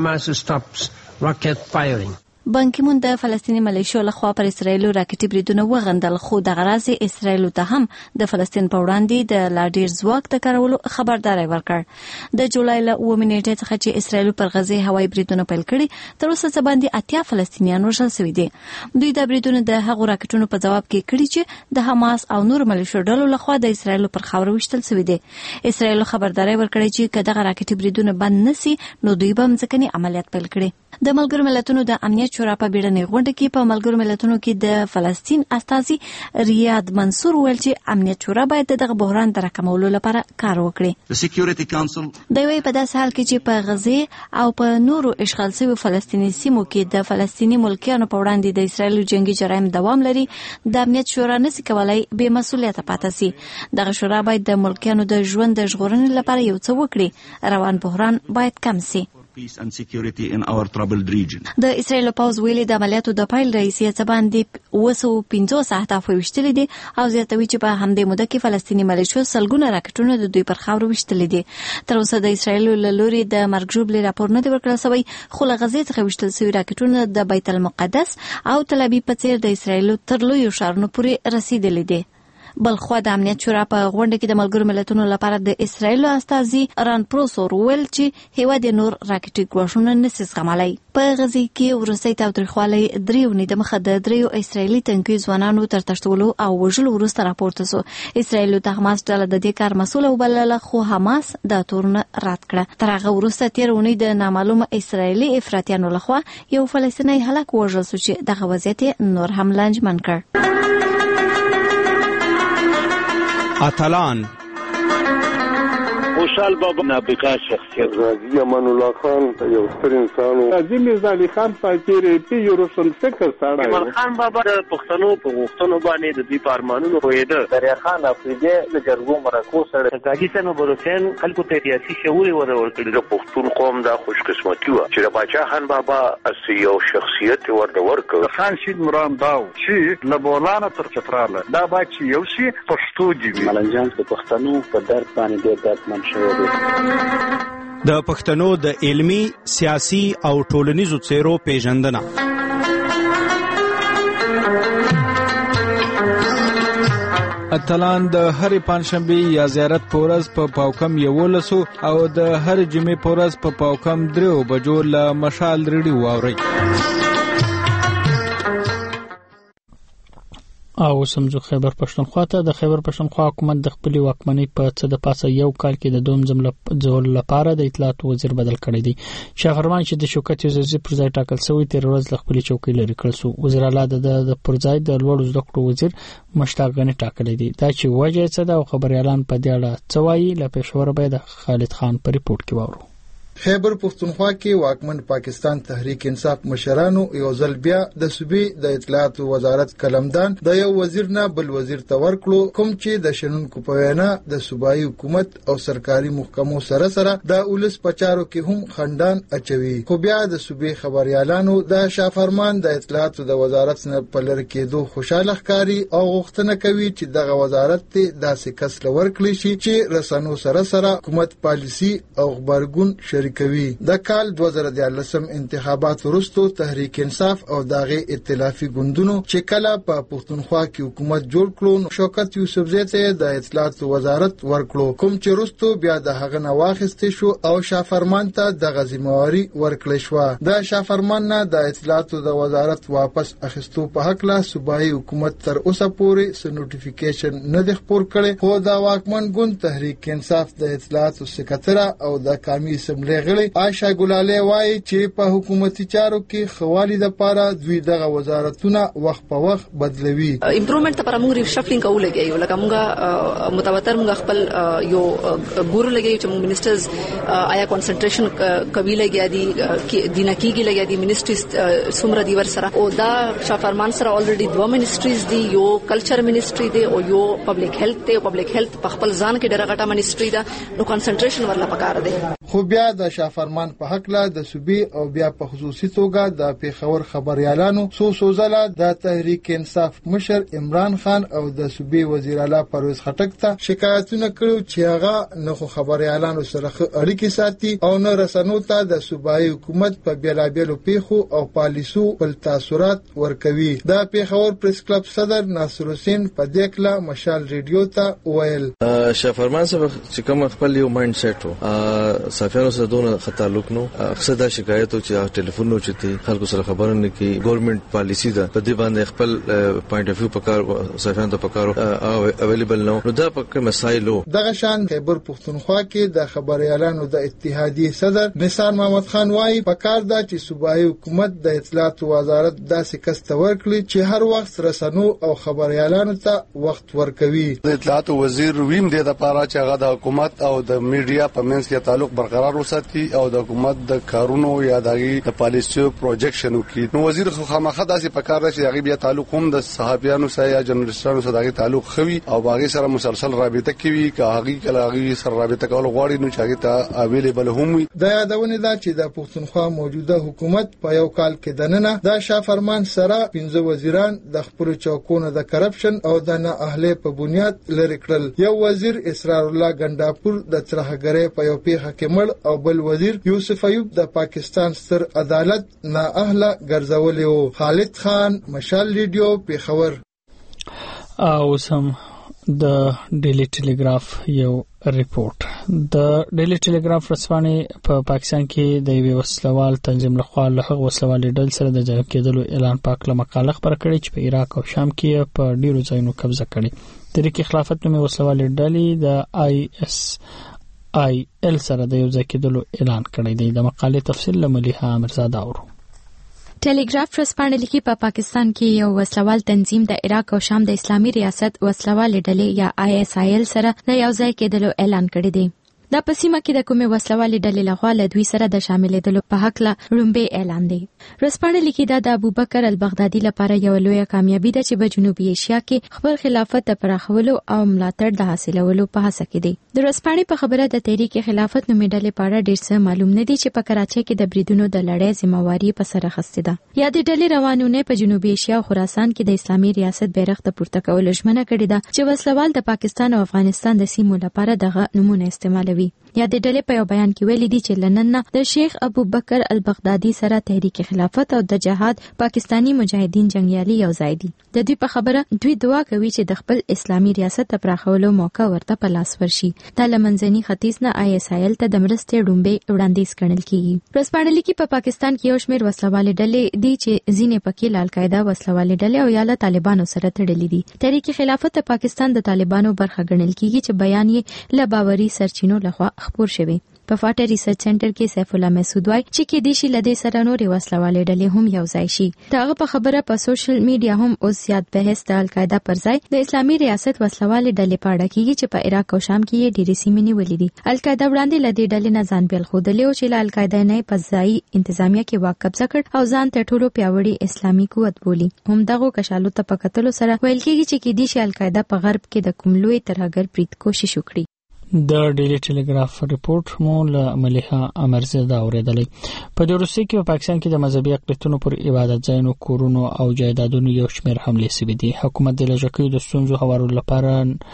بان کی مون د فلسطیني ملیشو لخوا پر اسرائیل راکټي بریدونه وغندل خو د غرض اسرائیل ته هم د فلسطین په وړاندې د لا ډیر ځواک د کارولو خبرداري ورکړ. د جولای له 9 نیټې څخه چې اسرائیل پر غزه هوایي بریدونه پیل کړي تر اوسه باندې 80 فلسطینیان وژل شوي دي. دوی د بریدونو د هغو راکټونو په جواب کې کړي چې د حماس او نور ملیشو ډلو لخوا د اسرائیل پر خاور وشتل شوي دي. اسرائیل خبرداري ورکړي چې کله دغه راکټي بریدونه بند نشي نو دوی به ځکني عملیات پیل کړي. د ملګرو ملتونو د امنیت شورا په بیړنۍ غونډه کې په ملګرو ملتونو کې د فلسطین استازي ریاض منصور ویل چې امنیت شورا باید دغه بحران د راکمولو لپاره کار وکړي. دوی وایي په داسې حال کې چې په غزه او په نورو اشغال شویو فلسطیني سیمو کې د فلسطیني ملکیانو په وړاندې د اسرایل جنگي جرایم دوام لري، د امنیت شورا نشي کولای بې مسؤلیت پاتې سي. دغه شورا باید د ملکیانو د ژوند د ژغورنې لپاره یو څه وکړي. روان بحران باید کم سي. د اسرایل پوز ویلي د عملیاتو د پایل رئیسي څه باندې 250 اهداف وشتلي دي او زیاتوي چې په همدې موده کې فلسطیني ملیشو سلګونه راکټونه د دوی پر خاور وشتلي دي. تر اوسه د اسرایل له لوري د مرګ ژوبلې راپور نه دی ورکړل شوی، خو له غزې څخه وشتل شوي راکټونه د بیت المقدس او تل ابیب په څیر د اسرایل تر لویو ښارونو پورې رسیدلي دي. بلخوا د امنیت شورا په غونډه کې د ملګرو ملتونو لپاره د اسرایل استازي ران پروسور ویل چې هیواد نور راکټي ګواښونه نشي زغملای. په غزه کې ورسې تاوتریخوالی دریونی د مخه د دریو اسرایلی تنکي ځوانانو تر تشتولو او وژلو وروسته راپورته شو. اسرایل ته حماس ډله د دې کار مسؤل وبلله، خو حماس دا تورونه رد کړه. تر هغه وروسته تیرونی د نامعلومه اسرایلی افراطیانو لخوا یو فلسطینی هلاک وژل شو چې دغه وضعیت نور هم لنجمن کړ. اتلان خوشحال بابا نابغه شخصیت، غازی امان الله خان یو ستر انسان و، حاجی میرزا علي خان فقیر پی یو روشن فکر سره، ایمان خان بابا د پښتنو په غوښتنو باندې د دې پارمانونو رویده، دریا خان افریدی د جرګو مرکو سره، غازی سنو بروسین خلکو ته سیاسي شعور ورکړي. د پښتون قوم د خوش قسمتي و چې د باچا خان بابا اسی یو شخصیت ورکړ. خان شید مرام داو چې لبولانه تر چتراله دا باچ یو شی پښتو دی. ملنجان د پښتنو په درد باندې ډېر درد د پښتنو د علمی، سیاسي او ټولنیزو څیرو پیژندنه. اتلان د هر پنځشنبه یا زیارت پورز په پاوکم 11 او د هر جمعې پورز په پاوکم 3 بجو له مشال ریډیو واوري. او سمجو خیبر پښتونخوا ته د خیبر پښتونخوا حکومت د خپل واکمنۍ په څه د پاسه یو کال کې د دوم ځل لپاره د اطلاعات وزیر بدل کړی دی. شافرمان چې د شوکت یوزي پر ځای ټاکل شوی تیر ورځ د خپل چوکۍ لري کړل سو. وزیر اعلی د پر ځای د لوړ زده کړو وزیر مشتاق غنی ټاکل دی. دا چې وجه څه ده او خبريالان په دې اړه څه وایي له پېښور باید خالد خان په ریپورت کې واورو. خیبر پښتونخوا کې واکمن پاکستان تحریک انصاف مشرانو یو ځل بیا د صوبې د اطلاعات وزارت قلمدان د یو وزیر نه بل وزیر ته ورکړو، کوم چې د شنونکو په وینا د صوبایي حکومت او سرکاري محکمو سره د ولس پچارو کې هم خندان اچوي. خو بیا د صوبې خبريالانو د شافرمان د اطلاعات د وزارت نه په لر کېدو خوشاله ښکاری او غوښتنه کوي چې دغه وزارت ته داسې کس لورکړي شي چې رسنو سره حکومت پالیسی او خبرګون کوي. د کال 2014 انتخابات وروسته تحریک انصاف او داغه ائتلافي ګوندونو چې کله په پښتونخوا کې حکومت جوړ کړو، شوکت یوسفزی ته د اطلاعات وزارت ورکړو، کوم چې وروسته بیا د هغه نه واخیستې شو او شافرمان ته د غزیمواري ورکړل شو. د شافرمان نه د اطلاعات د وزارت واپس اخیستو په حق لا صوبایي حکومت تر اوسه پورې س نوټیفیکیشن نه د خبر کړي، خو د واکمن ګوند تحریک انصاف د اطلاعات سکرټری او د قومي اسمبلی غړي عائشہ ګلاله وایي چې په حکومتي چارو کې خوالي د پاره دوی دغه وزارتونه وخت په وخت بدلوي. امپروومنت لپاره موږ ریشفلینګ کوو لګي لکه موږ متواتر موږ خپل یو ګورو لګي چې موږ منیسټرز آیا کنسنټریشن کوي لګي دي دینه کېږي لګي دي منیسټریز څومره دی ور سره او دا شافرمان سره الریډي دوه منیسټریز دي، یو کلچر منیسټری دی او یو پبلک هیلث دی. پبلک هیلث په خپل ځان کې ډېر غټه منیسټری ده، نو کنسنټریشن ورلا پکار دی. خو بیا د شافرمان په حق لا د صوبې او بیا په خصوصي توګه د پیښور خبريالانو سوزله د تحریک انصاف مشر عمران خان او د صوبې وزیر اعلی پرویز خټک ته شکایتونه کړو چې هغه نه خبريالانو سره اړیکې ساتي او نه رسنو ته د صوبایي حکومت په بیلابیلو پیښو او پالیسو بل تاثیرات ورکوي. د پیښور پریس کلب صدر ناصر حسین په دکلا مشال ریډیو ته ویل شافرمان سره چې کوم خپل یو مایند سیټ صافیانو سره دونه تعلق نو اکثر دا شکایت او چې ټلیفون نو چته خلکو سره خبرونه نه کی ګورنمنت پالیسی ده په دې باندې خپل پوینټ اف ویو پکار صافیانو ته پکارو اویلیبل نو دا پکې مسایلو دغه شان خیبر پختونخوا کې د خبريالانو د اتحادیه صدر نثار محمد خان وايي پکار دا چې صوبایي حکومت د اطلاعات وزارت داسې کس ته ورکړي چې هر وخت رسنو او خبريالانو ته وخت ورکوي. د اطلاعات وزیر ویم د لپاره چې هغه د حکومت او د میډیا په منځ کې تعلق برقرار وساتي او د حکومت د کارونو یا د پالیسیو پروجیکشن وکړي. نو وزیر خو خامخا داسې پکار دی چې هغه بیا تعلق هم د صحافیانو سره یا جرنالستانو سره دغه تعلق خوي او باغی سره مسلسل رابطه کوي که هغه سره رابطه کول غواړي نو چې هغه ته اویلیبل هم وي. د یادونه ده چې د پښتونخوا موجوده حکومت په یو کال کې دننه د شافرمان سره 15 وزیران د خپل چوکونو د کرپشن او د نه اهله په بنیاد لری کړل. یو وزیر اسرار الله ګنداپور د ترهګرۍ په یو پیښه کې مړ او بل وزیر یوسف ایوب د پاکستان ستر عدالت نه اهله ګرځولې وو. خالد خان مشال ریډیو پیښور. او سم د ډیلی ټیلیګراف یو ریپورت. د ډیلی ټیلیګراف رسنۍ په پاکستان کې د یو وسلوال تنظیم لخوا له هغه وسلوال ډل سره د جنگ کېدلو اعلان پاکله مقاله خبر کړي چې په عراق او شام کې په ډیرو ځایونو قبضه کړي. تحریک خلافت نومي وسلوال ډلې د ISIL سره د یو ځای کېدلو اعلان کړی دی. د مقالې تفصیل له ملیحه امرزاده اورو. ټیلیګراف ورځپاڼه لیکي په پاکستان کې یو وسلوال تنظیم د عراق او شام د اسلامي ریاست وسلوال ډلې یا ISIL سره د یو ځای کېدلو اعلان کړی دی. دا په سیمه کې د کومې وسلوالې ډلې لخوا له دوی سره د شاملېدلو په حق له رومبه اعلان دی. ورځپاڼه لیکي دا د ابوبکر البغدادي لپاره یو لویه کامیابی ده چې په جنوبي ایشیا کې خپل خلافت ته پراخولو او ملاتړ د حاصلولو په هڅه کې دی. د ورځپاڼې په خبره د تحریک خلافت نومي ډلې په اړه ډېر څه معلوم نه دي چې په کراچۍ کې د بریدونو د لړۍ ذمہواری په سر اخیستې ده. یا د ډلې روانونه په جنوبي ایشیا او خراسان کې د اسلامي ریاست بیرغ ته پورته کول ژمنه کړې ده چې وسلوال د پاکستان او افغانستان د سیمو لپاره دغه نمونه استعمالوي. یا د ډلې په یو بیان کې ویلي دي چې لنن د شیخ ابوبکر البغدادي سره تحریک خلافت او د جهاد پاکستانی مجاهدین جنگیالي یو ځای دي. د دوی په خبره دوی دعا کوي چې د خپل اسلامي ریاست ته پراخولو موقع ورته په لاس ورشي. د لمنځني ختیځ نه ISIL ته د مرستې ډومبه وړاندیز کړل کیږي. ورځپاڼه لیکي په پاکستان کې یو شمېر وسلوالې ډلې دي چې ځینې پکې له القاعده وسلوالې ډلې او یا له طالبانو سره تړلې دي. تحریک خلافت د پاکستان د طالبانو برخه ګڼل کیږي چې بیان یې له باوري سرچینو لخوا خپور شوی. په فاټر ریسرچ سنټر کې سیف الله مسعود وايي چې کې د شي لدې سره نورې وسلوالې ډلې هم یو ځای شي. داغه په خبره په سوشل میډیا هم اوس زیات بحث د القاعده پر ځای د اسلامي ریاست وسلوالې ډلې په اړه کیږي چې په عراق او شام کې یې ډېرې سیمې نیولې دي. القاعده وړاندې لدې ډلې نه ځان بیل خودلې او چې له القاعده نه په ځای انتظامیه کې واک قبضه کړ او ځان ته ټولو پیاوړي اسلامي قوت بولی. هم دغه کشالو ته په کتلو سره ویل کیږي چې کې د شي القاعده په غرب کې د کوم لوی ترهګر برید کوشش وکړي. د ډیلی ټیلیګراف ریپورت مو له ملیحه امرزاده اوریدلې. په روسیې کې په پاکستان کې د مذهبي اقلیتونو پر عبادت ځایونو کورونو او جایدادونو یو شمېر حملې شوې دي. حکومت د لږکیو د ستونزو هوارولو لپاره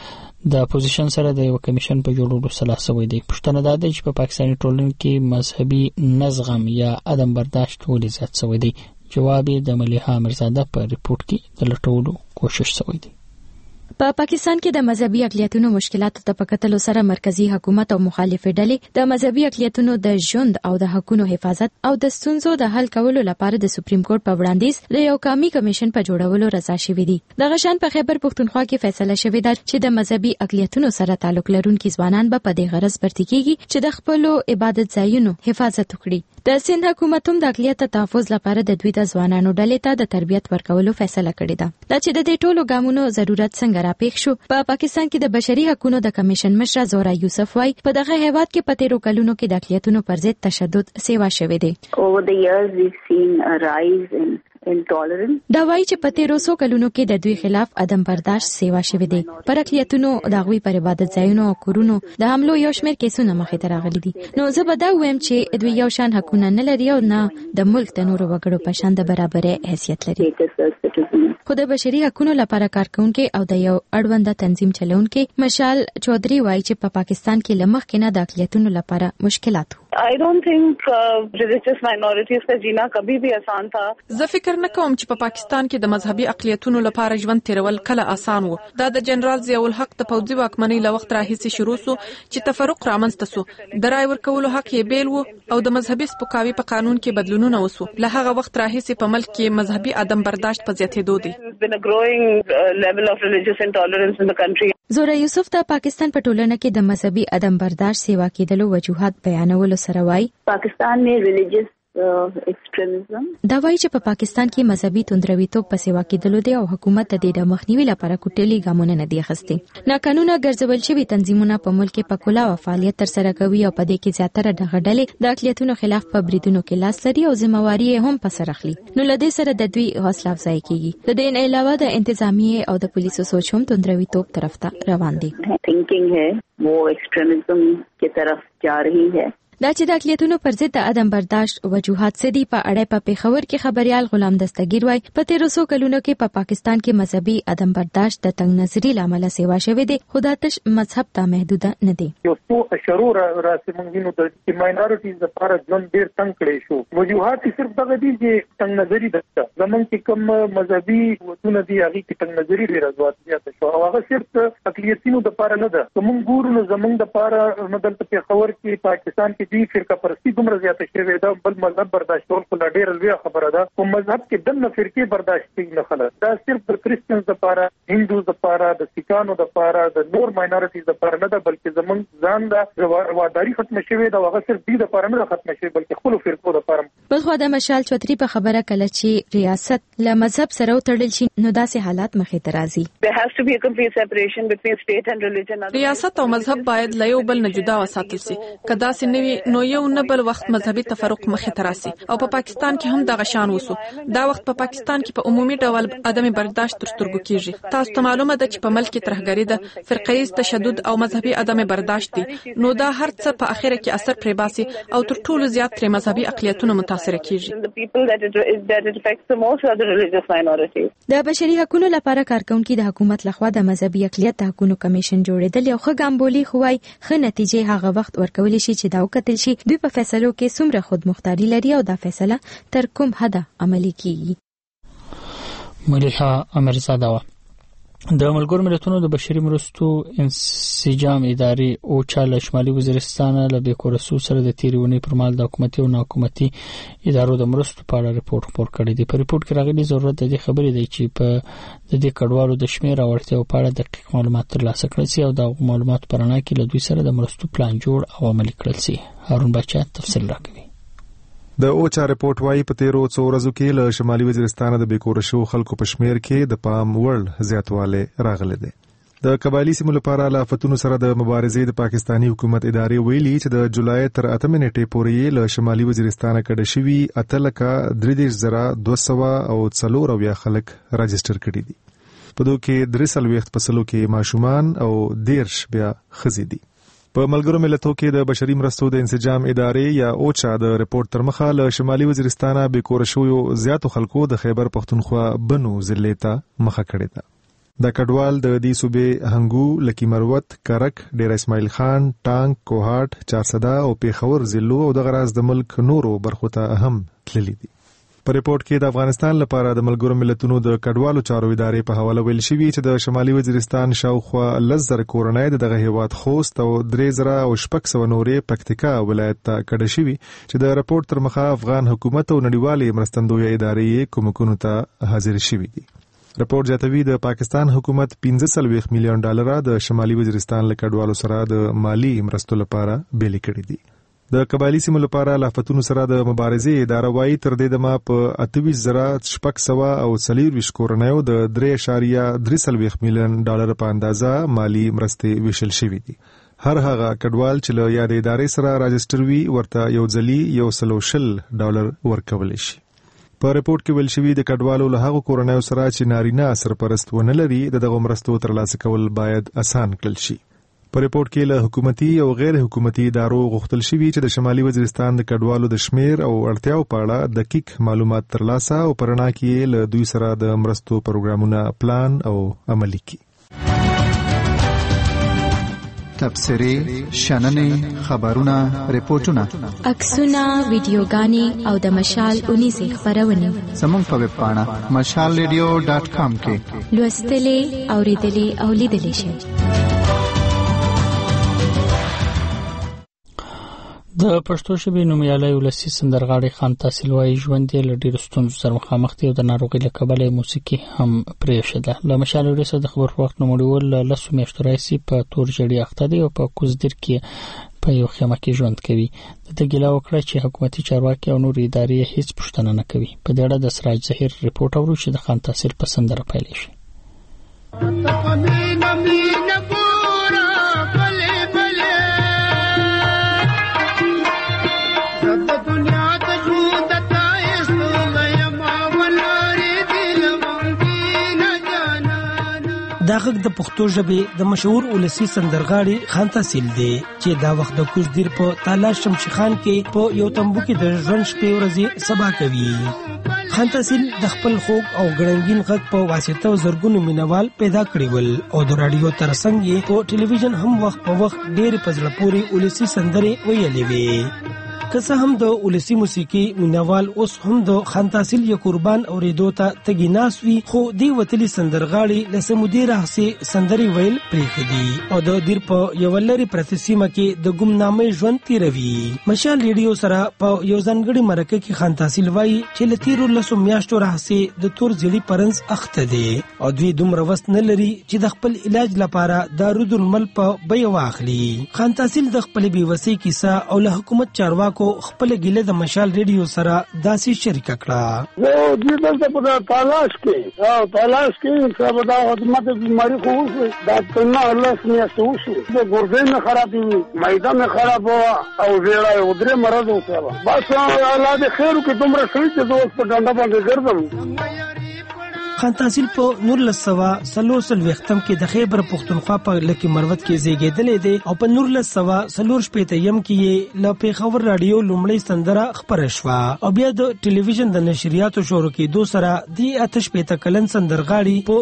د اپوزیشن سره د یو کمیشن په جوړولو سلاح شوی دی. پښتنه دا ده چې په پاکستاني ټولنه کې مذهبي نزغم یا عدم برداشت ولې زیات شوی دی. جواب د ملیحه امرزاده په ریپورت کې د لټولو کوشش شوی دی. په پاکستان کې د مذهبي اقلیتونو مشکلاتو ته په کتلو سره مرکزی حکومت او مخالفې ډلې د مذهبي اقلیتونو د ژوند او د حقوقو حفاظت او د ستونزو د حل کولو لپاره د سپریم کورټ په وړاندیز د یو قومي کمیشن په جوړولو رضا شوې دي. د غشن په خیبر پښتونخوا کې فیصله شوې ده چې د مذهبي اقلیتونو سره تعلق لرونکي ځوانان به په دې غرض برتي کیږي چې د خپل عبادت ځایونو حفاظت وکړي. د سند حکومت هم د اقلیت تحفظ لپاره د دوی د ځوانانو ډلې ته د تربیت ورکولو فیصله کړې ده. دا چې د دې ټولو ګامونو ضرورت څنګه راپېښ شو. په پاکستان کې د بشري حقوقو د کمیشن مشر زورا یوسف وايي په دغه هیواد کې په 13 کلونو کې د اقلیتونو پر ضد تشدد سیوا شوی دی. Over the years we've seen a rise in intolerance. دا وایي چې په 1300 کلونو کې د دوی خلاف عدم برداشت سیوا شوی دی. پر اقلیتونو د غوي پر عبادت ځایونو او کورونو د حملو یو شمېر کیسونه مخې ته راغلي دي. نو زه به دا وایم چې دوی یو شان حقوق نه لري او نه د ملک د نورو وګړو په شان د برابرۍ حیثیت لري. خو د بشري حقوقو لپاره کارکونکي او د یو اړوند تنظیم چلونکي مشال چودري وایي چې په پاکستان کې لمخ کې نه د اقلیتونو لپاره مشکلات وو. I don't think religious minorities का जीना कभी भी आसान था. زه فکر نه کوم چې په پاکستان کې د مذهبي اقلیتونو لپاره ژوند تیرول کله آسان وو. دا د جنرال ضیاء الحق د پوځي واکمنۍ له وخت راهیسې شروع شو چې تفرق رامنځته شو. د رای ورکولو حق یې بیل وو او د مذهبي سپکاوي په قانون کې بدلونونه وسو. له هغه وخت راهیسې په ملک کې مذهبي عدم برداشت په زیاتېدو دی. There's been a growing level of religious intolerance in the country. زورا یوسف د پاکستان په ټولنه کې د مذهبي عدم برداشت سیوا کېدلو وجوهات بیانولو سره وایي پاکستان में religious extremism دا وایي چې په پاکستان کې مذهبي توندرویتوب په سیوا کېدلو دی او حکومت د دې د مخنیوي لپاره کوټلي ګامونه نه دی اخیستي. ناقانونه ګرځول شوي تنظیمونه په ملک کې په کلا او فعالیت ترسره کوي او په دې کې زیاتره د غډلې د اقلیتونو خلاف په بریدونو کې لاس لري او ذمہواری یې هم په سر اخلي. نو لدې سره د دوی حوصله افزایی کیږي. د دې نه علاوه د انتظامیه او د پولیسو سوچ هم توندرویتوب طرف ته روان دي. थिंकिंग है वो एक्सट्रीमिज्म की तरफ जा रही है. دا چې د اقلیتونو پر ضد د عدم برداشت وجوهات سدي په اړه په پیښور کې خبريال غلام دستگیر وای په 1300 کلونو کې په پاکستان کې مذهبي عدم برداشت د تنگ نظری لامل سیوا شوی دی خو دا تش مذهب ته محدود نه دی. یو څو شرور راسمنګینو د ماینورټیز لپاره ژوند ډیر تنگ کړي شو. وجوهات صرف دغه دي چې تنگ نظری ده. زمونږ کې کوم مذهبي وتونه دي هغه کې تنگ نظری ډیر زیات شو. هغه صرف اقلیتونو د لپاره نه ده. کوم ګورو نو زمونږ د لپاره مدل په پیښور کې پاکستان کې دی فرقه پرستی دومره زیاته شوې ده. بل مذهب برداشت کول خو ډېر لوی خبره ده. کوم مذهب کې دنه فرقې برداشت نه خلک. دا صرف د کریسچنز لپاره، هندوز لپاره، د سیکانو لپاره، د نور ماینورټیز لپاره نه ده بلکې زمونږ ځان د واداری ختم شوې ده. هغه صرف دې لپاره نه ختم شوې بلکې خپل فرقو لپاره. بل خو د مشال چوتری په خبره کله چې ریاست له مذهب سره وتړل شي نو داسې حالات مخې ته راځي. There has to be a complete separation between state and religion. ریاست او مذهب باید له یو بل نه جدا وساتل شي. کدا سنوي نو یو نه بل وخت مذهبي تفرق مخې ته راسي او په پاکستان کې هم دغه شان وسو. دا وخت په پاکستان کې په عمومي ډول عدم برداشت تر سترګو کیږي. تاسو ته معلومه ده چې په ملک کې ترهګری ده، فرقه‌ایز تشدد او مذهبي عدم برداشت دي. نو دا هر څه په اخر کې اثر پرې باسي او تر ټولو زیات تر مذهبي اقلیتونو متاثر کیږي. The people that it affects the most are the religious minorities. د بشري حقوقو لپاره کارکونکو د حکومت لخوا د مذهبي اقلیت د حقوقو کمیشن جوړیدل یو ښه ګامبولي خوای ښه نتیجې هغه وخت ورکول شي چې دا وکتل شي دوی په فیصلو کې څومره خودمختاري لري او دا فیصله تر کوم حد عملي کیږي. مليحه امرزاده د ملګرو ملتونو د بشري مرستو انسجام اداري او چاله شمالي وزیرستان له بیکورسو سره د تیریونی پر مال د حکومتي او ناحکومتي ادارو د مرستو په اړه ریپورت خپور کړی دی. په ریپورت کې راغلي ضرورت د دې خبرې دی چې په د دې کډوالو د شمیر او اړتیاو په اړه دقیق معلومات ترلاسه کړي سي او د معلومات پرانه کې له دوی سره د مرستو پلان جوړ او عملي کړل سي. هارون بچا تفصیل راکوي. د اوچا ریپورت وايي په 13 ورځو کې له شمالي وزیرستان د بیکور شو خلکو په شمیر کې د پام وړ زیاتواله راغله ده. د قبایلی سیمو لپاره له فتونو سره د مبارزې د پاکستانی حکومت ادارې ویلي چې د جولای تر 8 نیټې پورې له شمالي وزیرستان کډه شوی 8,3200 او 4 خلک راجستر کړي دي. په دوی کې 3 فصلو کې ماشومان او 10 بیا خزي دي. په ملګرو ملتونو کې د بشري مرستو د انسجام ادارې یا اوچا د ریپورت تر مخه له شمالي وزیرستان به کور شویو زیاتو خلکو د خیبر پختونخوا بنو ضلع ته مخه کړې ده. د کډوال د دې صوبې هنګو، لکی مروت، کرک، ډیر اسماعیل خان، ټانک، کوهاټ، چارسدا او پیښور ضلعو او د غراز د ملک نورو برخو ته اهم تللی دي. په ریپورت کې د افغانستان لپاره د ملګرو ملتونو د کډوالو چارو ادارې په حواله ویل شوی چې د شمالي وزیرستان شاوخوا 10,000 کورنۍ دغه هیواد خوست او 3,000 او 600 نورې پکتیکا ولایت ته کډه شوی چې د ریپورت تر مخه افغان حکومت او نړیوالې مرستندوی ادارې کومکونو ته حاضر شوی دي. ریپورت جاتوی د پاکستان حکومت 15 میلیون ډالر د شمالي وزیرستان له کډوالو سره د مالی مرستو لپاره بیل کړی دي. د قبایلی سیمو لپاره لافتونو سره د مبارزې اداره وايي تر دې دمه په 28,600 او 40 کورنیو د 3.3 میلیون ډالر په اندازه مالی مرستې ویشل شوې دي. هر هغه کډوال چې له یادې ادارې سره راجستر وي ورته یو ځلي $100 ورکول شي. په ریپورت کې ویل شوی د کډوالو له هغو کورنیو سره چې نارینه سرپرست ونه لري دغه مرستو ترلاسه کول باید اسان کړل شي. په ریپورت کې له حکومتي او غیر حکومتي ادارو غوښتل شوی چې د شمالي وزیرستان د کډوالو د شمیر او اړتیاو په اړه دقیق معلومات ترلاسه او پرنا کې له دوی سره د مرستو پروګرامونه پلان او عملي کړي. تبصرې شننې خبرونه ریپورتونه عکسونه ویډیوګانې او د مشال 19 خبرونه زموږ په ویب پاڼه mashalradio.com کې لوستلې اوریدلې او لیدلې شئ. د پښتو ژبې نومیالی ولسي سندرغاړی خان تحصیل وايي ژوند یې له ډېرو ستونزو سره مخامخ دی او د ناروغۍ له کبله یې موسیقي هم پرېښوده. له مشال وروسته د خبر په وخت نوموړیول له 10 میاشتو راهیسې په تور ژړي اخته دی او په کوزدیر کې په یو خیمه کې ژوند کوي. د ګیله وکړه چې حکومتي چارواکي او نور ادارې هیڅ پوښتنه نه کوي. په دې اړه د سراج ظهیر ریپورت اورو چې د خان تحصیل په سندره پیل شي. دا غږ د پښتو ژبې د مشهور ولسي سندرغاړي خان تحصیل دی چې دا وخت د کوزدیر په تالا شمشي خان کې په یو تمبو کې د ژوند شپې ورځې سبا کوي. خان تحصیل د خپل خوږ او ګړنګین غږ په واسطه زرګونو مینوال پیدا کړي ول او د رادیو ترڅنګ یې په ټلویزیون هم وخت په وخت ډېر په زړه پورې ولسي سندرې ویلې وې. که څه هم د ولسي موسیقي مینوال اوس هم د خان تحصیل یو قربان اوریدو ته تګي ناس وي، خو دی وتلی سندرغاړي لسه مدیر هسي سندري ویل پریخدي او د دیر په یو لری پرتسیمه کې د ګمنامې ژوند تیروي. مشال ریډیو سره په یو ځنګړي مرکه کې خان تحصیل وایي چې لتیرو لسو میاشتو راهسي د تور زړی پرنس اخته دي او دوی دومره وست نه لري چې د خپل علاج لپاره دارودالمل په بیا واخلي. خان تحصیل د خپل بیوسی کیسه او له حکومت چارواکو خپل ګیله د مشال ریډیو سره داسې شریک کړه. زه دې دلته په تلاش کې څه دا خدمت بیماری خو دا څنګه الله سمیا شو د ګردې نه خرابې مېدا نه خراب او ویړا او درې مرض وکړه. بس الله دې خیر وکړي تمره شي چې دوست په ډنډه باندې ګرځم. خان تحصیل په 1943 کې د خیبر پختونخوا په لکی مروت کې زیږیدلې دی او په 1944 کې له پیښور رادیو لومړی سندره خبره شوه او بیا د ټلویزیون د نشریاتو شروع کېدو سره د آتش پیته کلن سندرغاړي په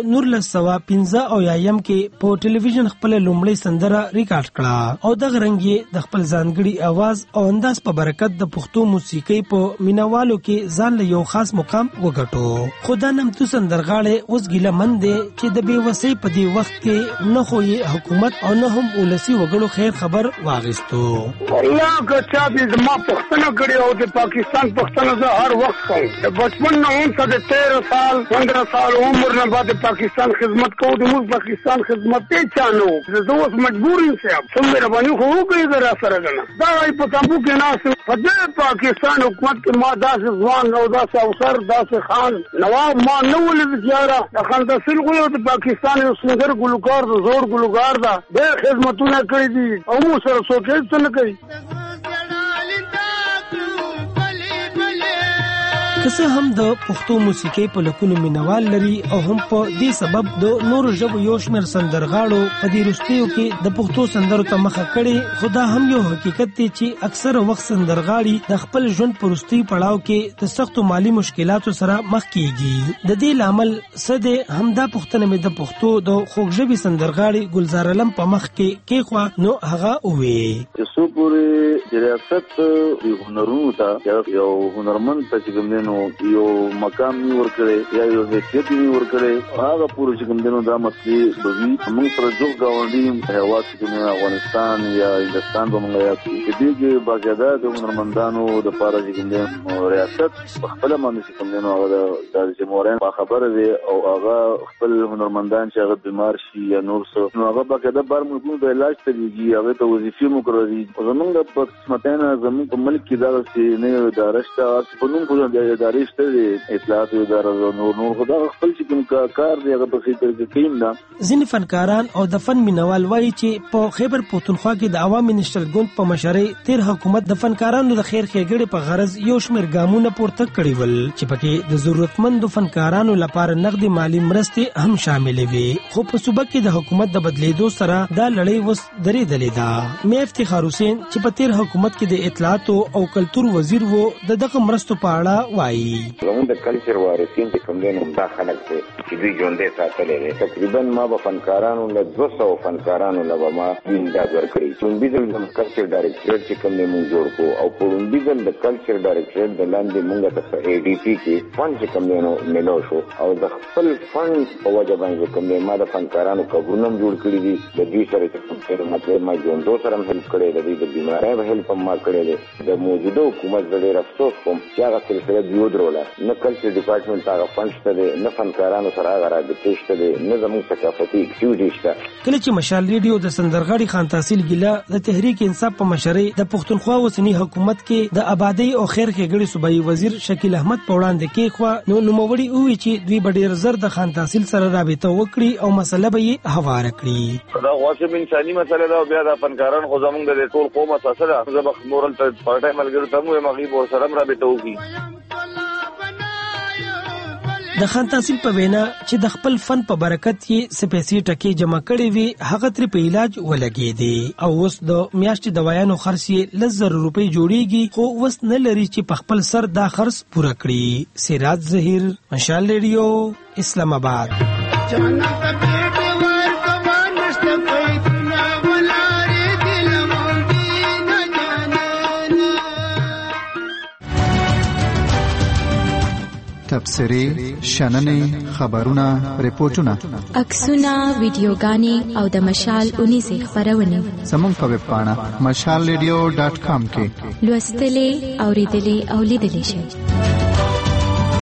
1915 کې په ټلویزیون خپل لومړی سندره ریکارډ کړه او د غرنګي د خپل ځانګړي आवाज او انداز په برکت د پښتو موسیقي په مینوالو کې ځان له یو خاص مقام وګټو. خدای نام تو سندرغاړي اوس ګیله من دی چې د بیوسی په دی وخت کې نه خو حکومت او نه هم ولسی وګړو خیر خبر واغستو. الله کچا دې ما پښتنه کړی او د پاکستان پښتنه زه هر وخت کوم. د بچپن نه هم څه د 13 سال 15 سال عمر نه بعد پاکستان خدمت کوم. د موږ پاکستان خدمت ته چانو زه اوس مجبور یم چې څومره باندې خو وګړي درا سره غنا دا په تاسو کې ناس په پاکستان حکومت کې ما داسې ځوان او داسې افسر داسې خان نواب ما نه ولید زیاره د خان تحصیل غو د پاکستان یو سنگر ګلوکار د زور ګلوکار دا ډېر خدمتونه کړی دي او مو سره سوچې څه نه کوي. که څه هم د پښتو موسیقي په لکونو مینوال لري او هم په دې سبب د نورو ژبو یو شمېر سندرغاړو په دې وروستیو کې د پښتو سندرو ته مخه کړې، خو دا هم یو حقیقت دی چې اکثره وخت سندرغاړي د خپل ژوند په وروستي پړاو کې د سختو مالی مشکلاتو سره مخ کیږي. د دې لامل څه دی؟ همدا پوښتنه مې د پښتو د خوږ ژبې سندرغاړي ګلزار علم په مخ کې کېښوه، نو هغه ووې چې څو پورې ریاست د هنرونو ته یو هنرمند ته چې کوم یو مقام نی ورکړي یا یو حیثیت نی ورکړي هغه پوره چې کوم دنو دا مسلې به وي. موږ سره جوړ گاونډي هیواد چې افغانستان یا هندستان به موږ یا دې کې باقاعده د هنرمندانو د لپاره چې کوم ریاست خپل باندې چې کوم دنو هغه د جمهوریت په خبره وي او هغه خپل هنرمندان چې هغه بیمار شي یا نور څه نو هغه باقاعده بار ملکونو د علاج ته دیږي هغه ته وظیفې مقرري زمونږ په قسمتانه زمونږ په ملک کې دا چې نه اداره شته په نوم په ادارې شته اطلاعات اداره نور خدا خپل چې کوم کار دی هغه په خیر کې کیم نه. ځینې فنکاران او د فن مینوال وایي چې په خیبر پختونخوا کې د عوامي نشل ګوند په مشرۍ تیر حکومت د فنکارانو د خیر ښېګړې په غرض یو شمېر ګامونه پورته کړي ول چې پکې د ضرورتمندو فنکارانو لپاره نقدي مالی مرستې هم شاملې وي، خو په صوبه کې د حکومت د بدلیدو سره دا لړۍ اوس درېدلې ده. مې افتخار حسین چې په تیر حکومت کې د اطلاعات او کلتور وزیر وو د دغه مرستو په اړه وایي زموږ د کلچر وارثین چې کوم دي نو دا خلک چې دوی ژوندې ساتلې دي تقریبا ما به فنکارانو له 200 فنکارانو له ما امداد ورکړي لومبیزل د کلچر ډایرکټریټ چې کوم موږ جوړ کو او په لومبیزل د کلچر ډایرکټریټ د لاندې موږ ته په ADP کې فند چې کوم نو ملو شو او د خپل فند په وجه باندې کوم ما د فنکارانو کورونه جوړ کړی دي د دې سره چې مطلب ما ژوندو سره هیلپ کړی دی د بیمارۍ به هیلپ ما کړی دی د موجوده حکومت ډېر افسوس کوم چې هغه سلسله دیو دروله نه کلچر ډپارټمنټ هغه فند شته دی نه فنکارانو سره هغه رابطې شته دی نه زموږ ثقافتي اکټیویټي شته. کله چې مشال ریډیو د سندرغاړي خان تحصیل ګیله د تحریک انصاف په مشرۍ د پښتونخوا اوسنی حکومت کې د آبادی او خیر ښېګړې صوبایي وزیر شکیل احمد په وړاندې کې خو نو نوموړي وویل چې دوی به ډېر زر د خان تحصیل سره رابطه وکړي او مسله به یې هواره کړي. دا واقعي انساني مسله ده او بیا د فنکارانو خو زمونږ د ټول قوم اساسه ده زبخ نورل ته پټای ملګرو ته مو مغيب ور سره رابطه وکړي. د خان تحصیل په وینا چې د خپل فن په برکت یې سپېڅې ټکي جمع کړي وي هغه تر په علاج ولګېدي او اوس د میاشتې دوايانو خرڅ یې 1,000 روپۍ جوړیږي خو اوس نه لري چې په خپل سر دا خرڅ پوره کړي. سراج ظهیر مشال ریډیو اسلام آباد. تبصرې شننې خبرونه ریپورتونه عکسونه ویډیوګانې او د مشال 19 خبرونه زموږ په ویب پاڼه mashalradio.com کې لوستلې اوریدلې او لیدلې شئ.